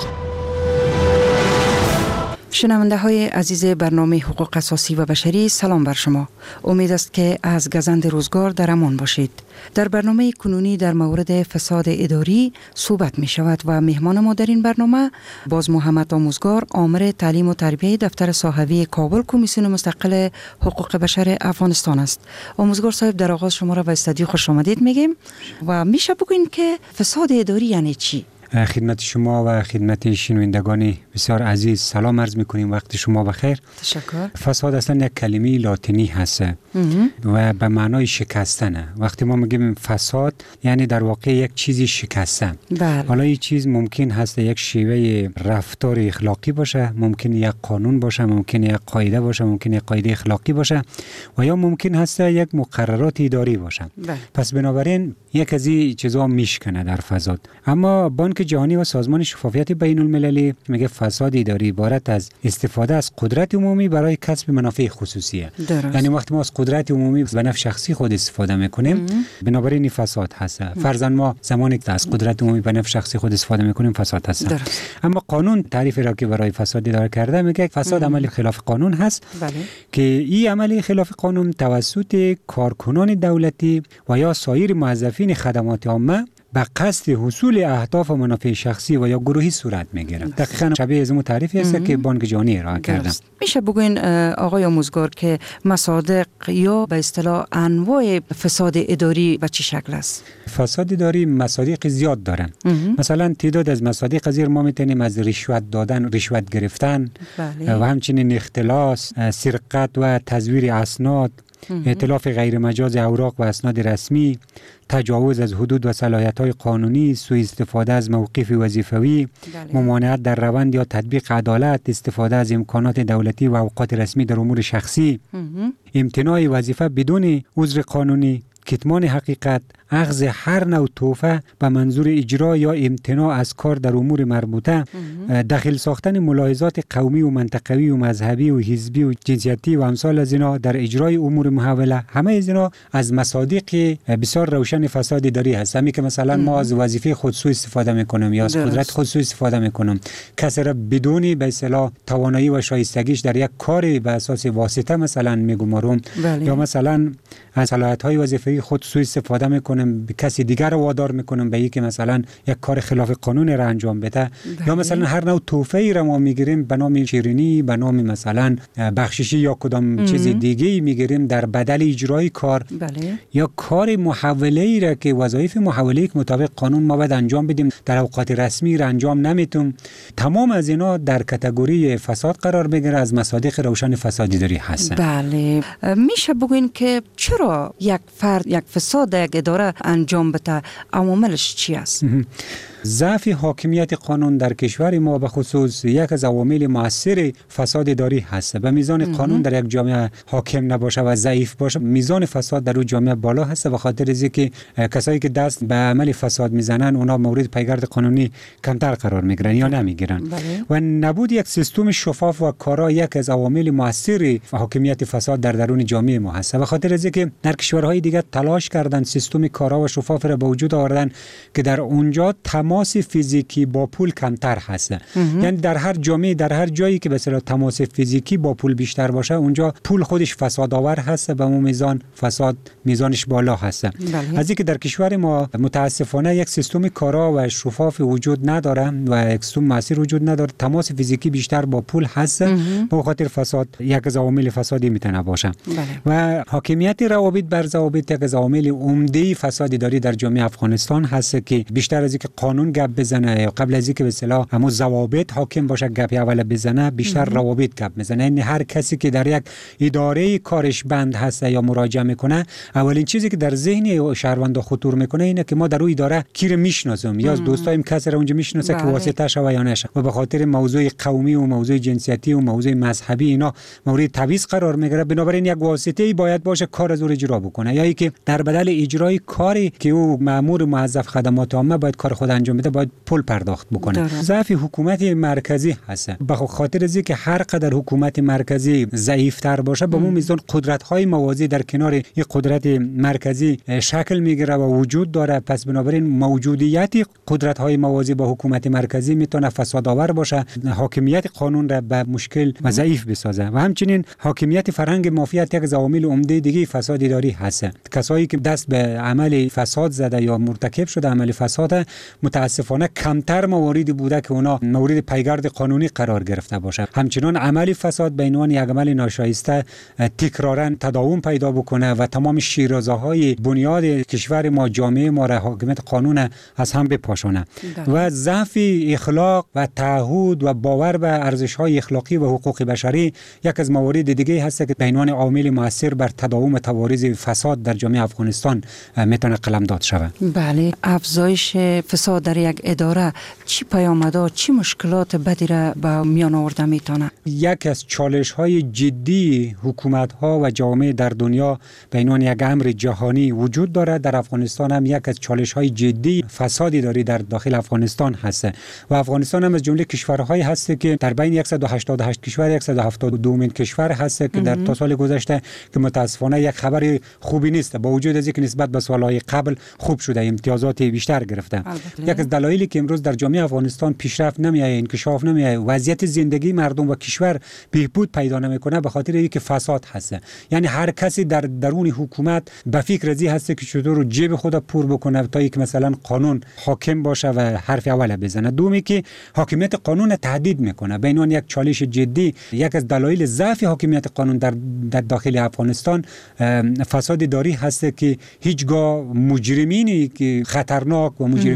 شنونده های عزیز برنامه حقوق اساسی و بشری، سلام بر شما. امید است که از گزند روزگار در امان باشید. در برنامه کنونی در مورد فساد اداری صحبت می شود و مهمان ما در این برنامه باز محمد آموزگار، آمر تعلیم و تربیه دفتر صاحبی کابل کمیسیون مستقل حقوق بشر افغانستان است. آموزگار صاحب، در آغاز شما را به استودیو خوش آمدید میگیم و میشه بگوین که فساد اداری یعنی چی؟ خدمت شما و خدمت شنوندگان بسیار عزیز سلام عرض میکنیم، وقت شما بخیر. تشکر. فساد اصلا یک کلمه لاتینی هست و به معنای شکستنه. وقتی ما میگیم فساد یعنی در واقع یک چیزی شکسته. بله. حالا این چیز ممکن هست یک شیوه رفتار اخلاقی باشه، ممکن یک قانون باشه، ممکن یک قاعده باشه، ممکن یک قاعده اخلاقی باشه و یا ممکن هست یک مقررات اداری باشه. بله. پس بنابراین یک از این چیزا میشکنه در فساد. اما بانک جهانی و سازمان شفافیت بین المللی میگه فساد اداری عبارت از استفاده از قدرت عمومی برای کسب منافع خصوصیه. درست. یعنی وقتی ما از قدرت عمومی به نفع شخصی خود استفاده میکنیم، بنابراین این فساد هست. فرضاً ما زمانی که از قدرت عمومی به نفع شخصی خود استفاده میکنیم فساد هست. درست. اما قانون تعریفی را که برای فساد اداره کرده میگه فساد عملی خلاف قانون هست. بله. که این عملی خلاف قانون توسط کارکنان دولتی و یا سایر موظفین خدمات عامه به قصد حصول اهداف و منافع شخصی و یا گروهی صورت میگیره. دقیقاً شبیه از اون تعریفی است که بانک جهانی ارائه کرده. میشه بگوین آقای آموزگار که مصادیق یا به اصطلاح انواع فساد اداری به چه شکل است؟ فساد اداری مصادیق زیاد داره. مثلا تعداد از مصادیق زیر ما میتونیم از رشوت دادن، رشوت گرفتن، بله. و همچنین اختلاس، سرقت و تزویر اسناد، ائتلاف غیر مجاز اوراق و اسناد رسمی، تجاوز از حدود و صلاحیت‌های قانونی، سوء استفاده از موقف وظیفوی، ممانعت در روند یا تطبیق عدالت، استفاده از امکانات دولتی و اوقات رسمی در امور شخصی، امتناع وظیفه بدون عذر قانونی، کتمان حقیقت، اخذ هر نوع تحفه به منظور اجرا یا امتناع از کار در امور مربوطه، داخل ساختن ملاحظات قومی و منطقوی و مذهبی و حزبی و جنسیتی و امثال از اینا در اجرای امور محوله، همه از اینا از مصادیق بسیار روشن فساد اداری هست. همین که مثلا ما از وظیفه خود سوء استفاده میکنیم یا از قدرت خود سوء استفاده میکنیم، کسی را بدون به اصطلاح توانایی و شایستگیش در یک کاری به اساس واسطه مثلا میگمارم، یا مثلا از صلاحیت‌های وظیفه‌ای خود سوء استفاده میکنیم، کسی دیگر رو وادار میکنیم به اینکه مثلا یک کار خلاف قانون را انجام بده، بله. یا مثلا هر نوع تحفه‌ای را ما میگیریم به نام شیرینی، به نام مثلا بخششی یا کدام چیز دیگه میگیریم در بدل اجرای کار، بله. یا کار محوله‌ای را که وظایف محوله‌ای که مطابق قانون ما باید انجام بدیم در اوقات رسمی را انجام نمیتیم. تمام از اینا در کاتگوری فساد قرار بگیره، از مصادیق روشن فسادی داری هستن. بله. میشه بگوین که چرا یک فرد یک فساد یک اداره انجام بده، عواملش چی است؟ ضعف حاکمیت قانون در کشور ما به خصوص یک از عوامل مؤثر فساد اداری هست. به میزان قانون در یک جامعه حاکم نباشه و ضعیف باشه، میزان فساد در اون جامعه بالا هست. به خاطر از اینکه کسایی که دست به عمل فساد میزنن اونا مورد پیگرد قانونی کمتر قرار میگیرن یا نمیگیرن، و نبود یک سیستم شفاف و کارا یک از عوامل مؤثر حاکمیت فساد در درون جامعه ما هست. به خاطر از اینکه در کشورهای دیگه تلاش کردن سیستم کارا و شفاف را به وجود آوردن که در اونجا تماس فیزیکی با پول کمتر هست. یعنی در هر جامعه، در هر جایی که به اصطلاح تماس فیزیکی با پول بیشتر باشه، اونجا پول خودش فسادآور هست، به اون میزان فساد میزانش بالا هست. بله. از اینکه در کشور ما متاسفانه یک سیستم کارا و شفاف وجود نداره و یک سیستم مؤثر وجود نداره، تماس فیزیکی بیشتر با پول هست، به خاطر فساد یک از عوامل فسادی میتونه باشه. بله. و حاکمیت روابط بر ضوابط یک از عوامل عمده فساد اداری در جامعه افغانستان هست که بیشتر از اینکه قانون گپ بزنه یا قبل از اینکه به اصطلاح همون ضوابط حاکم باشه گپ اول بزنه، بیشتر روابط گپ میزنه. یعنی هر کسی که در یک اداره کارش بند هست یا مراجعه میکنه، اولین چیزی که در ذهن شهروند خطور میکنه اینه که ما در اون اداره کی رو میشناسیم یا از دوستایم کسی رو اونجا میشناسه که واسطه شوه یا نشه، و به خاطر موضوع قومی و موضوع جنسیتی و موضوع مذهبی اینا مورد تبعیض قرار میگیره. بنابراین یک واسطه‌ای باید باشه کار از اون اجرا بکنه، یا اینکه در بدل اجرای کاری که او مأمور موظف خدمات عامه باید کار خود انجام بده باید پول پرداخت بکنه. ضعف حکومت مرکزی هست. به خاطر از اینکه هر قدر حکومت مرکزی ضعیف‌تر باشه، به اون میزان قدرت‌های موازی در کنار این قدرت مرکزی شکل میگیره و وجود داره. پس بنابراین موجودیت قدرت‌های موازی با حکومت مرکزی میتونه فسادآور باشه، حاکمیت قانون را به مشکل و ضعیف بسازه. و همچنین حاکمیت فرهنگ مافیات یک از عوامل عمده دیگه فساد اداری هست. کسایی که دست به عمل فساد زده یا مرتکب شده عمل فساد، متاسفانه کمتر مواردی بوده که اونا مورد پیگرد قانونی قرار گرفته باشه. همچنان عمل فساد به عنوان یک عمل ناشایسته تکرارا تداوم پیدا بکنه و تمام شیرازه‌های بنیاد کشور ما، جامعه ما را، حاکمیت قانون از هم بپاشونه. و ضعف اخلاق و تعهد و باور به ارزش‌های اخلاقی و حقوق بشری یک از موارد دیگه هست که به عنوان عامل مؤثر بر تداوم تواریز فساد در جامعه افغانستان میتونه قلمداد شود. بله، افزایش فساد در یک اداره چی پیامدها، چی مشکلات بدی را به میان آورده میتونه؟ یک از چالش‌های جدی حکومت‌ها و جامعه در دنیا به عنوان یک امر جهانی وجود دارد. در افغانستان هم یک از چالش‌های جدی فسادی داری در داخل افغانستان هست و افغانستان هم از جمله کشورهایی هست که در بین صد و هشتاد و هشت کشور صد و هفتاد و دو کشور هست که در تا سال گذشته که متاسفانه یک خبر خوبی نیست، با وجود از اینکه نسبت به سالهای قبل خوب شده، امتیازات بیشتر گرفته. یک از دلایلی که امروز در جامعه افغانستان پیشرفت نمی‌آید، انکشاف نمی‌آید، وضعیت زندگی مردم و کشور بهبود پیدا نمی‌کنه، به خاطر اینکه فساد هست. یعنی هر کسی در درون حکومت به فکر ازی هست که چطور جیب خود پر بکنه تا اینکه مثلا قانون حاکم باشه و حرف اول بزنه. دومی که حاکمیت قانون تهدید میکنه، به عنوان یک چالش جدی. یک از دلایل ضعف حاکمیت قانون در در داخل افغانستان فساد اداری هست که هیچگاه مجرمینی که خطرناک و مجرمین فساد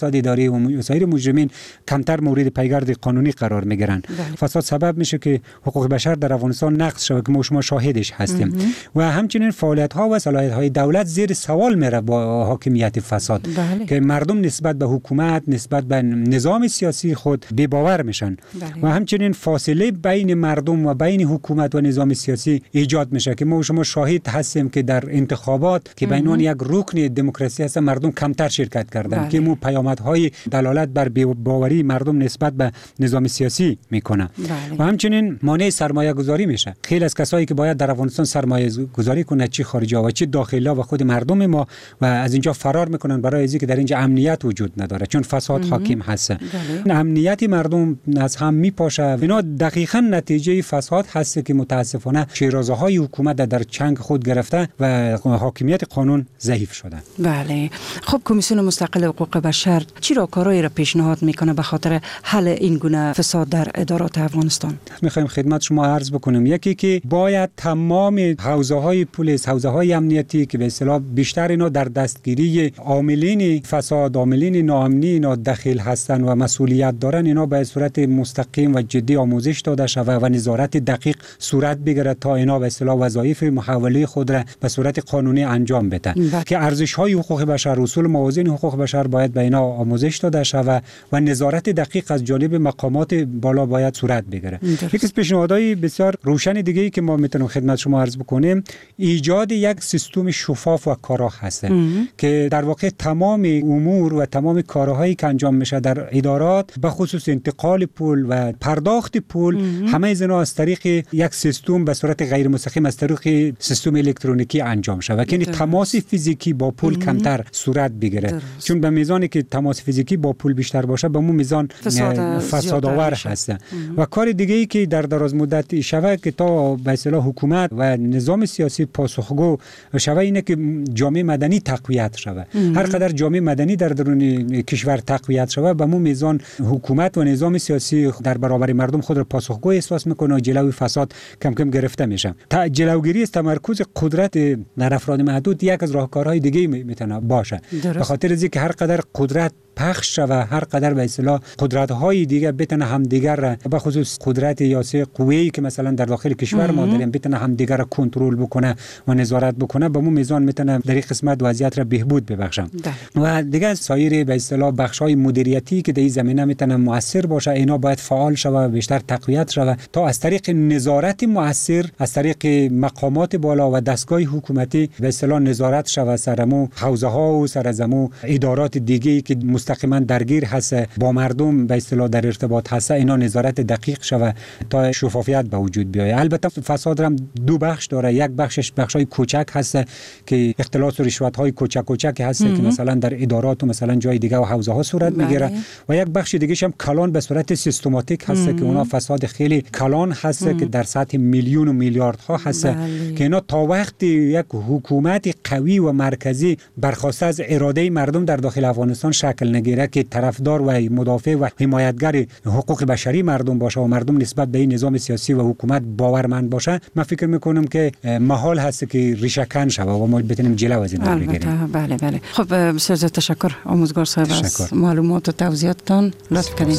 فساد اداری و سایر مجرمین کمتر مورد پیگرد قانونی قرار میگیرن. فساد سبب میشه که حقوق بشر در افغانستان نقض شود که ما شما شاهدش هستیم و همچنین فعالیت ها و صلاحیت های دولت زیر سوال میره با حاکمیت فساد بله. که مردم نسبت به حکومت نسبت به نظام سیاسی خود بی باور میشن بله. و همچنین فاصله بین مردم و بین حکومت و نظام سیاسی ایجاد میشه که ما شما شاهد هستیم که در انتخابات که به عنوان یک رکن دموکراسی هست مردم کمتر شرکت کردن بله. که مو پیامدهای دلالت بر بی باوری مردم نسبت به نظام سیاسی میکنه بله. و همچنین مانع سرمایه گذاری میشه. خیلی از کسایی که باید در افغانستان سرمایه گذاری کنه چه خارجی و چه داخلی و خود مردم ما و از اینجا فرار میکنن برای اینکه در اینجا امنیت وجود نداره چون فساد حاکم هست. بله. امنیت مردم از هم میپاشه. اینا دقیقاً نتیجه فساد هست که متاسفانه شیرازه های حکومت در چنگ خود گرفته و حاکمیت قانون ضعیف شده. بله. خب کمیسیون مستقل حقوق بشر چرا کارایی را پیشنهاد میکنه به خاطر حل این گونه فساد در ادارات افغانستان؟ میخوایم خدمت شما عرض بکنیم یکی که باید تمام حوزه های پلیس، حوزه های امنیتی که به اصطلاح بیشتر اینا در دستگیری عاملین فساد، عاملین ناامنی اینا دخیل هستن و مسئولیت دارن، اینا به صورت مستقیم و جدی آموزش داده شود و نظارت دقیق صورت بگیرد تا اینا به اصطلاح وظایف محوله خود را به صورت قانونی انجام بده. که ارزش های حقوق بشر، اصول موازین حقوق بشر باید به اینا آموزش داده شود و نظارت دقیق از جانب مقامات بالا باید صورت بگیره. یکی از پیشنهادهای بسیار روشن دیگه ای که ما میتونیم خدمت شما عرض بکنیم ایجاد یک سیستم شفاف و کارا هست که در واقع تمام امور و تمام کارهایی که انجام میشه در ادارات به خصوص انتقال پول و پرداخت پول همه از اینا از طریق یک سیستم به صورت غیر مستقیم از طریق سیستم الکترونیکی انجام شود که تماس فیزیکی با پول کمتر صورت بگیره. چون به میزانی که تماس فیزیکی با پول بیشتر باشه به اون میزان فساد فسادآور هست. و کار دیگه ای که در دراز مدت شود که تا به اصطلاح حکومت و نظام سیاسی پاسخگو شود اینه که جامعه مدنی تقویت شود. هر قدر جامعه مدنی در درون کشور تقویت شود به اون میزان حکومت و نظام سیاسی در برابر مردم خود را پاسخگو احساس میکنه و جلوی فساد کم کم گرفته میشه. تا جلوگیری از تمرکز قدرت در افراد محدود یک از راهکارهای دیگه میتونه باشه. به خاطر اینکه هر قدر قدرت پخش شود هر قدر به اصطلاح قدرت‌های دیگه بتونه همدیگر را به خصوص قدرت یاسه قویی که مثلا در داخل کشور ما داریم بتونه همدیگر را کنترل بکنه و نظارت بکنه به اون میزان میتونه در این قسمت وضعیت را بهبود ببخشن. و دیگه سایر به اصطلاح بخش‌های مدیریتی که در این زمینه میتونه مؤثر باشه اینا باید فعال شود و بیشتر تقویت شود تا از طریق نظارت مؤثر از طریق مقامات بالا و دستگاه حکومتی به اصطلاح نظارت شود سرمو حوزه‌ها و سرزمو ادارات دیگه‌ای که مستقیما درگیر هست با مردم به اصطلاح در ارتباط هست اینا نظارت دقیق شود تا شفافیت به وجود بیاید. البته فساد هم دو بخش داره. یک بخشش بخشای کوچک هست که اختلاس و رشوت های کوچک کوچک هست که مثلا در ادارات و مثلا جای دیگه و حوزه ها صورت میگیره و یک بخش دیگه هم کلان به صورت سیستماتیک هست که اونا فساد خیلی کلان هست که در سطح میلیون و میلیاردها هست بله. که اینا تا وقتی یک حکومت قوی و مرکزی برخواسته از اراده مردم در داخل افغانستان شکل نگیره که طرفدار و مدافع و حمایتگر حقوق بشری مردم باشه و مردم نسبت به این نظام سیاسی و حکومت باورمند باشه من فکر میکنم که محال هست که ریشه‌کن شود و ما بتونیم جلو از این بگیریم. بله بله. خب بسیار تشکر آموزگار صاحب از معلومات و توضیحاتتان. لطف کردین.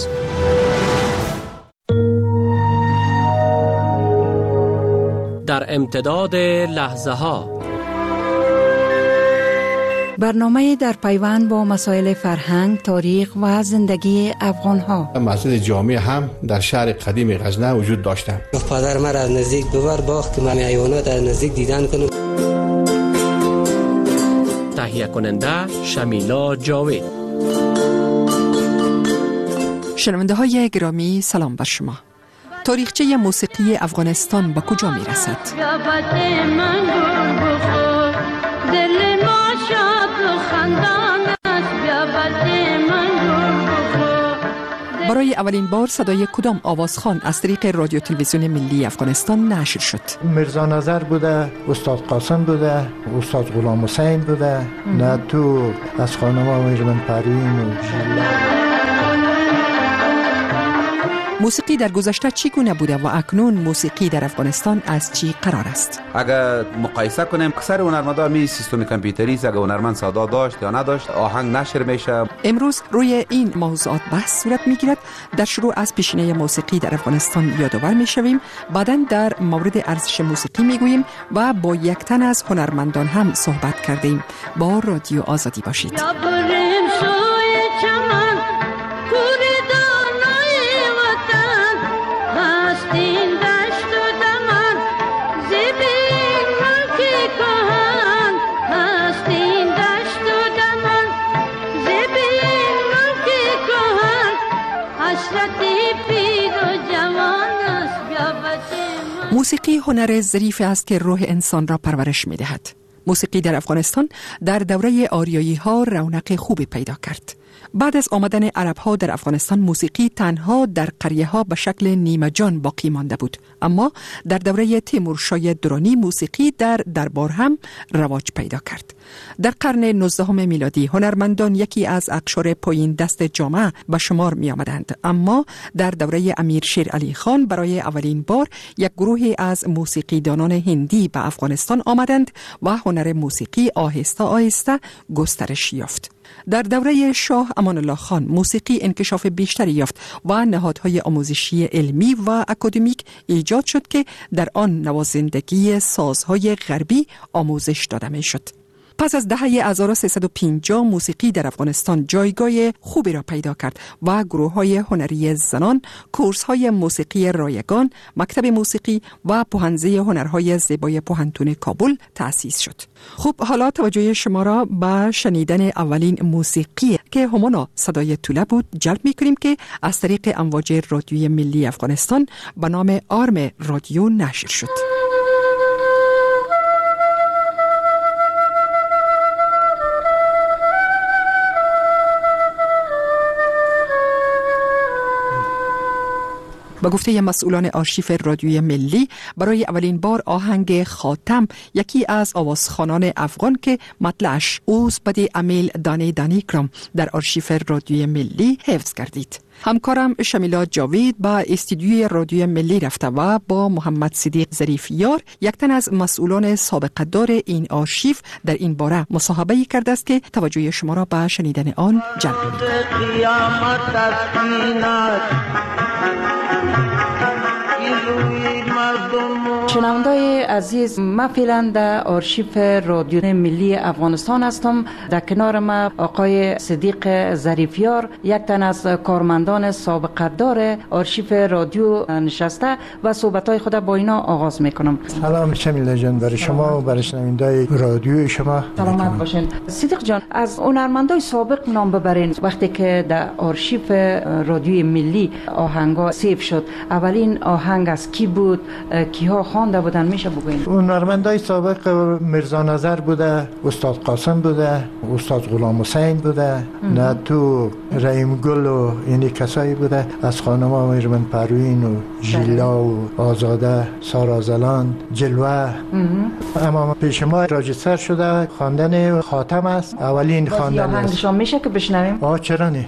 در امتداد لحظه ها برنامه در پیوند با مسائل فرهنگ، تاریخ و زندگی افغان ها. مسجد جامع هم در شهر قدیم غزنه وجود داشته. پدر من از نزدیک ببر باخت که من حیوانات از نزدیک دیدن کنم. تهیه کننده شمیلا جاوید. شنونده های گرامی سلام بر شما. تاریخچه موسیقی افغانستان به کجا می رسد؟ برای اولین بار صدای کدام آوازخوان از طریق رادیو تلویزیون ملی افغانستان نشر شد؟ میرزا نظر بوده، استاد قاسم بوده، استاد غلام حسین بوده، نه تو از خانم میرمن پروین و موسیقی در گذشته چگونه بوده و اکنون موسیقی در افغانستان از چی قرار است؟ اگر مقایسه کنیم اکثر هنرمندا می سیستم کامپیوتری است، اگر هنرمند صدا داشت یا نداشت آهنگ نشر میشه. امروز روی این موضوعات بحث صورت میگیرد. در شروع از پیشینه موسیقی در افغانستان یادآور میشویم، بعداً در مورد ارزش موسیقی میگوییم و با یک تن از هنرمندان هم صحبت کردیم. با رادیو آزادی باشید. موسیقی هنر ظریفی است که روح انسان را پرورش می دهد. موسیقی در افغانستان در دوره آریایی ها رونق خوبی پیدا کرد. بعد از آمدن عرب ها در افغانستان موسیقی تنها در قریه ها به شکل نیمه جان باقی مانده بود، اما در دوره تیمورشاه درانی موسیقی در دربار هم رواج پیدا کرد. در قرن نوزدهم میلادی هنرمندان یکی از اقشار پایین دست جامعه به شمار می آمدند، اما در دوره امیر شیر علی خان برای اولین بار یک گروهی از موسیقیدانان هندی به افغانستان آمدند و هنر موسیقی آهسته آهسته گسترش یافت. در دوره شاه امان الله خان موسیقی انکشاف بیشتری یافت و نهادهای آموزشی علمی و اکادمیک ایجاد شد که در آن نوازندگی سازهای غربی آموزش داده می شد. پس از دهه هزار و سیصد و پنجاه موسیقی در افغانستان جایگاه خوبی را پیدا کرد و گروه‌های هنری زنان، کورس‌های موسیقی رایگان، مکتب موسیقی و پوهنځی هنرهای زیبای پوهنتون کابل تأسیس شد. خب حالا توجه شما را به شنیدن اولین موسیقی که همانا صدای توله بود جلب می‌کنیم که از طریق امواج رادیوی ملی افغانستان به نام آرم رادیو نشر شد. با گفته مسئولان آرشیف رادیوی ملی برای اولین بار آهنگ خاتم یکی از آوازخوانان افغان که مطلعش اوز بدی امیل دانی دانی کرم در آرشیف رادیوی ملی حفظ گردید. همکارم شمیلا جاوید با استودیوی رادیوی ملی رفته و با محمد صدیق ظریفیار یک تن از مسئولان سابقه دار این آرشیف در این باره مصاحبه کرده است که توجه شما را به شنیدن آن جلب می‌کند. شنوندای عزیز، من فعلا در آرشیف رادیو ملی افغانستان هستم. در کنار ما آقای صدیق ظریفیار، یک تن از کارمندان سابقه دار آرشیف رادیو نشسته و صحبت‌های خود با اینا آغاز میکنم. سلام شمیله جان، برای شما و برای شنوندای رادیو شما. سلامت باشین. صدیق جان، از هنرمندای سابق نام ببرین. وقتی که در آرشیف رادیوی ملی آهنگا سیو شد، اولین آهنگ از کی بود؟ کیها خوانده بودن؟ میشه بگوین؟ هنرمندای سابق میرزا نظر بوده، استاد قاسم بوده، استاد غلام حسین بوده، نه تو رحیم گل و اینی کسایی بوده. از خانم‌ها میرمن پروین و ژیلا و آزاده، سارا زلان، جلوه. اما پیش ما راجستر شده خواندن خاتم است. اولین خواندن است. آهنگشون میشه که بشنویم؟ آه چرا نه.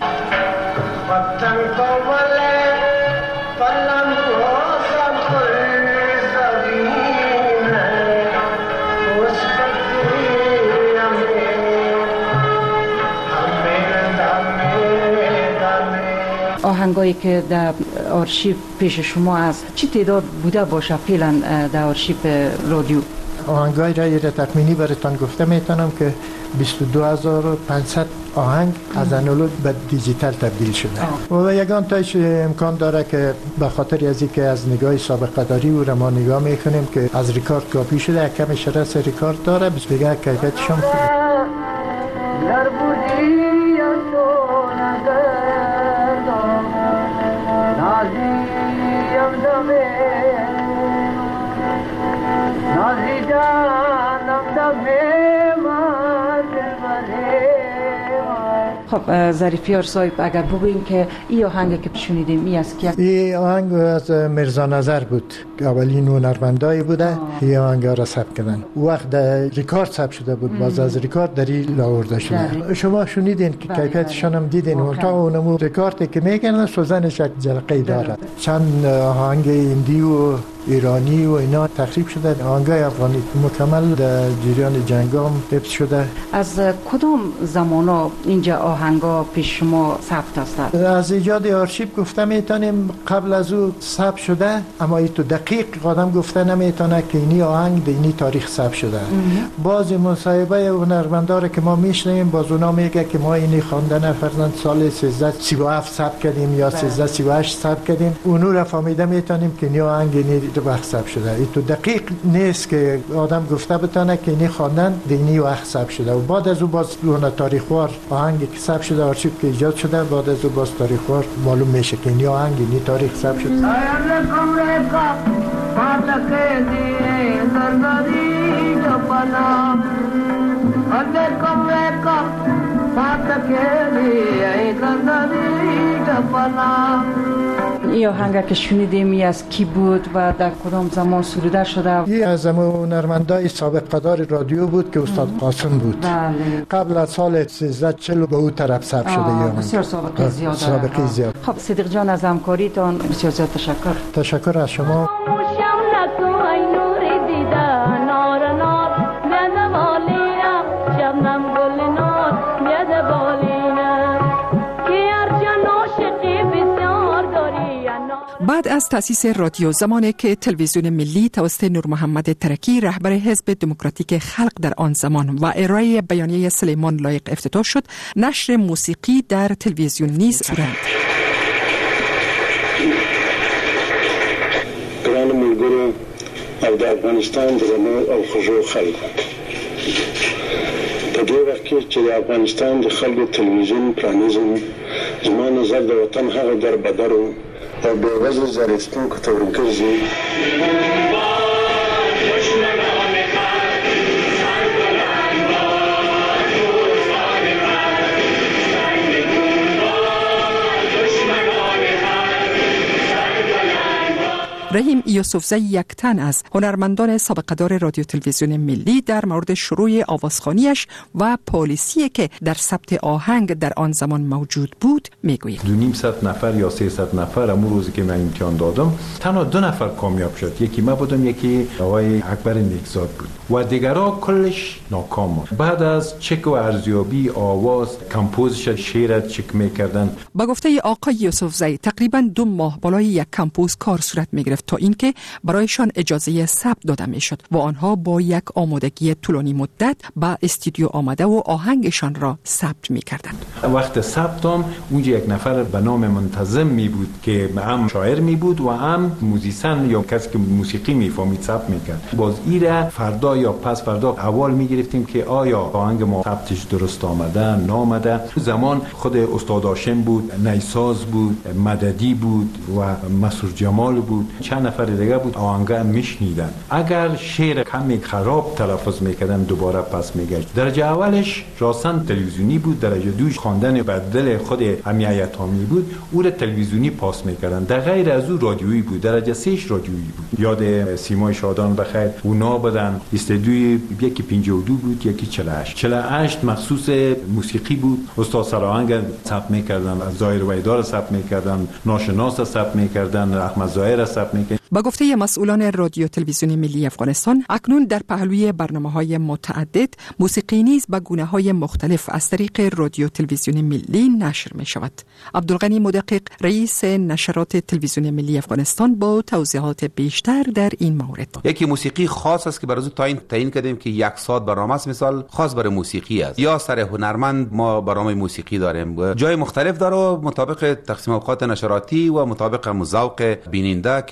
آهنگایی که در آرشیف پیش شما است چی تعداد بوده باشه فعلا در آرشیف رادیو؟ آهنگای را یه تخمینی براتون گفته میتونم که بیست و دو هزار و پانصد آهنگ از آنالوگ به دیجیتال تبدیل شده. آه. و یگان تایش امکان داره که به خاطر از اینکه از نگاه سابقه داری او را ما نگاه میکنیم که از ریکارد کاپی شده، کمی شرس ریکارد داره، بس بگه کیفیتش هم خوبه. خب خب ظریفیار صاحب اگر بگوییم که این آهنگ که شنیدیم این از کی؟ این آهنگ از میرزا نظر بود، اولین هنرمندای بوده. این آهنگ را ثبت کردن. وقت ریکارد ثبت شده بود، باز از ریکارد دلیل آورده شده. شما شنیدین که کیفیتشان هم دیدین. اونتا اونمو ریکاردی که میگن سوزنش یک جلقه داره. چند آهنگ هندی و ایرانی و اینا تخریب شده. آهنگای افغانی مکمل در جریان جنگ هم حفظ شده. از کدام زمانا اینجا آهنگا پیش شما ثبت است؟ از ایجاد آرشیو گفته میتونیم قبل از او ثبت شده، اما ای تو دقیق آدم گفته نمیتونه که اینی آهنگ در اینی تاریخ ثبت شده. بعضی مصاحبه هنرمندا که ما میشنیم باز اونا میگه که ما اینی خواندن فرزند سال سیزده سی و هفت ثبت کردیم یا سیزده سی و هشت ثبت کردیم. اونو را فهمیده میتونیم که اینی آهنگ اینی وقت ثبت شده. ای تو دقیق نیست که آدم گفته بتونه که اینی خواندن دینی وقت ثبت شده. و بعد از او باز اون تاریخوار آهنگی که ثبت شده آرشیو که ایجاد شده، بعد از او باز تاریخوار معلوم میشه که اینی آهنگ اینی تاریخ ثبت شده. این آهنگ که شنیدیم این از کی بود و در کدام زمان سروده شده؟ این از هنرمندای سابق قدار رادیو بود که استاد قاسم بود. بله. قبل از سال سیزده چهل به او طرف ثبت شده. یا بسیار سابقه زیاد. سابقه زیاد. خب صدیق جان از همکاریتان بسیار زیاد تشکر. تشکر از شما. بعد از تأسیس رادیو زمانی که تلویزیون ملی توسط نور محمد ترکی رهبر حزب دموکراتیک خلق در آن زمان و ارائه بیانیه سلیمان لایق افتتاح شد، نشر موسیقی در تلویزیون نیز شدند. ګرانو ملګرو او د افغانستان درنو او خوږو خلکو، په دې وخت کې چې د افغانستان د خلکو تلویزیون پرانیزم، زما نظر د وطن هغه دربدرو او بېوزله زاړه‌ستونکو ته ورګرځي. رحیم یوسفزی یک تن از هنرمندان سابقه‌دار رادیو تلویزیون ملی در مورد شروع آوازخوانیش و پالیسی که در ثبت آهنگ در آن زمان موجود بود میگوید. دو نیم صد نفر یا سیصد نفر امون روزی که من امتحان دادم تنها دو نفر کامیاب شد. یکی من بودم، یکی آقای اکبر نیکزاد بود و دیگرها کلش ناکام بود. بعد از چک و ارزیابی آواز کمپوزش شعر چک میکردن. با گفته آقای یوسفزی تقریبا دو ماه بالای یک کمپوز کار صورت میگرفت تا اینکه برایشان اجازه ثبت داده میشد و آنها با یک آمادگی طولانی مدت به استودیو آمده و آهنگشان را ثبت میکردند. وقت ثبتم اونجا یک نفر به نام منتظم می بود که هم شاعر می بود و هم موزیسین یا کسی که موسیقی میفهمید ثبت میکرد. باز ایره فردا یا پس فردا اول میگرفتیم که آیا آهنگ ما ثبتش درست آمده نامده. زمان خود استاد هاشم بود، نیساز بود، مددی بود و مسعود جمال بود، چند نفر دیگه بود. آهنگ میشنیدن. اگر شعر کمی خراب تلفظ میکردن دوباره پس میگشت. درجه اولش راستن تلویزیونی بود، درجه دوش خواندن بدل خود همیت هامی بود، او را تلویزیونی پاس میکردن. در غیر از او رادیویی بود، درجه سهش رادیویی بود. یاد سیمای شادان بخیر اونا بدن. استودیوی یکی پنجاه و دو بود، یکی چهل و هشت چهل و هشت مخصوص موسیقی بود. استاد سراهنگ ثبت میکردن، ظاهر ویدار ثبت میکردن، ناشناس ثبت میکردن، احمد ظاهر ثبت میکردن. با گفته مسئولان رادیو تلویزیون ملی افغانستان، اکنون در پهلوی برنامه‌های متعدد موسیقی نیز به گونه‌های مختلف از طریق رادیو تلویزیون ملی نشر می‌شود. عبدالغنی مدقق رئیس نشرات تلویزیون ملی افغانستان با توضیحات بیشتر در این مورد. یکی موسیقی خاص است که برای تعیین تعیین کردیم که یک ساعت برنامه است، مثال خاص برای موسیقی است. یا سر هنرمند ما برنامه موسیقی داریم، جای مختلف داره مطابق تقسیم اوقات نشراتی و مطابق ذوق بیننده که در رادیو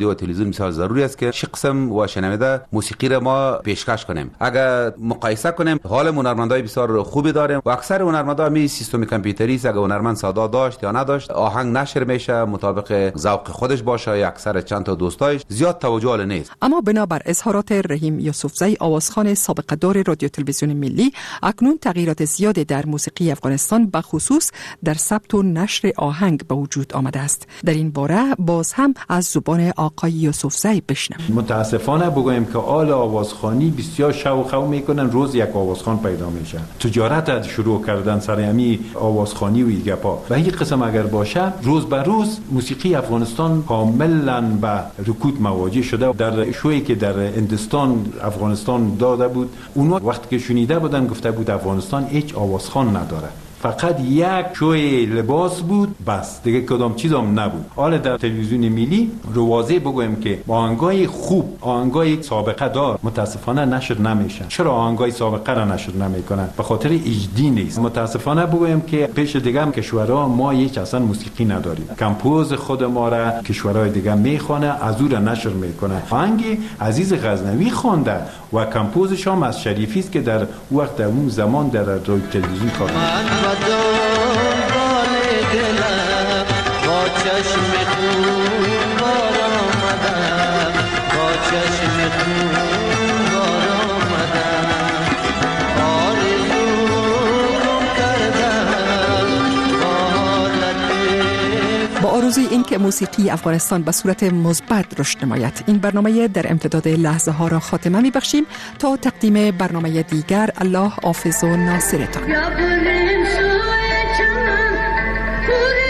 رادیو و تلویزیون بسیار ضروری است که شی قسم و شنونده موسیقی را ما پیشکش کنیم. اگر مقایسه کنیم حال هنرمندای بسیار خوبی داریم و اکثر هنرمندا می سیستم کامپیوتری است، اگر هنرمند صدا داشت یا نداشت آهنگ نشر میشه مطابق ذوق خودش باشه یا اکثر چند تا دوستایش، زیاد توجه نیست. اما بنابر اظهارات رحیم یوسفزی آوازخوان سابق دار رادیو تلویزیون ملی، اکنون تغییرات زیادی در موسیقی افغانستان به خصوص در ثبت و نشر آهنگ به وجود آمده است. در این باره باز هم از زبان آقای یوسفزی بشنویم. متاسفانه بگویم که آل آوازخوانی بسیار شو خو میکنن، روز یک آوازخوان پیدا میشه، تجارت شروع کردن سر همی آوازخوانی و گپا و این قسم اگر باشه روز به روز موسیقی افغانستان کاملا به رکود مواجه شده. در شویی که در هندوستان افغانستان داده بود، اونا وقتی که شنیده بودن گفته بود افغانستان هیچ آوازخوان نداره، فقط یک شوی لباس بود بس، دیگه کدام چیز هم نبود. حالا در تلویزیون ملی رو واضح بگویم که آهنگای خوب، آهنگای سابقه دار متاسفانه نشر نمیشن. چرا آهنگای سابقه را نشر نمیکنن؟ به خاطر اجدی نیست. متاسفانه بگویم که پیش دیگه هم کشورها ما هیچ اصلا موسیقی نداریم. کمپوز خود ما را کشورهای دیگه میخونه، از او را نشر میکنه. آهنگ عزیز غزنوی خوانده و کمپوزش هم از شریفی است که در وقت اون زمان در رادیو تلویزیون کار می‌کرد. با آرزوی این که موسیقی افغانستان به صورت مثبت رشد نماید، این برنامه در امتداد لحظه ها را خاتمه می بخشیم تا تقدیم برنامه دیگر. الله حافظ و ناصرتان.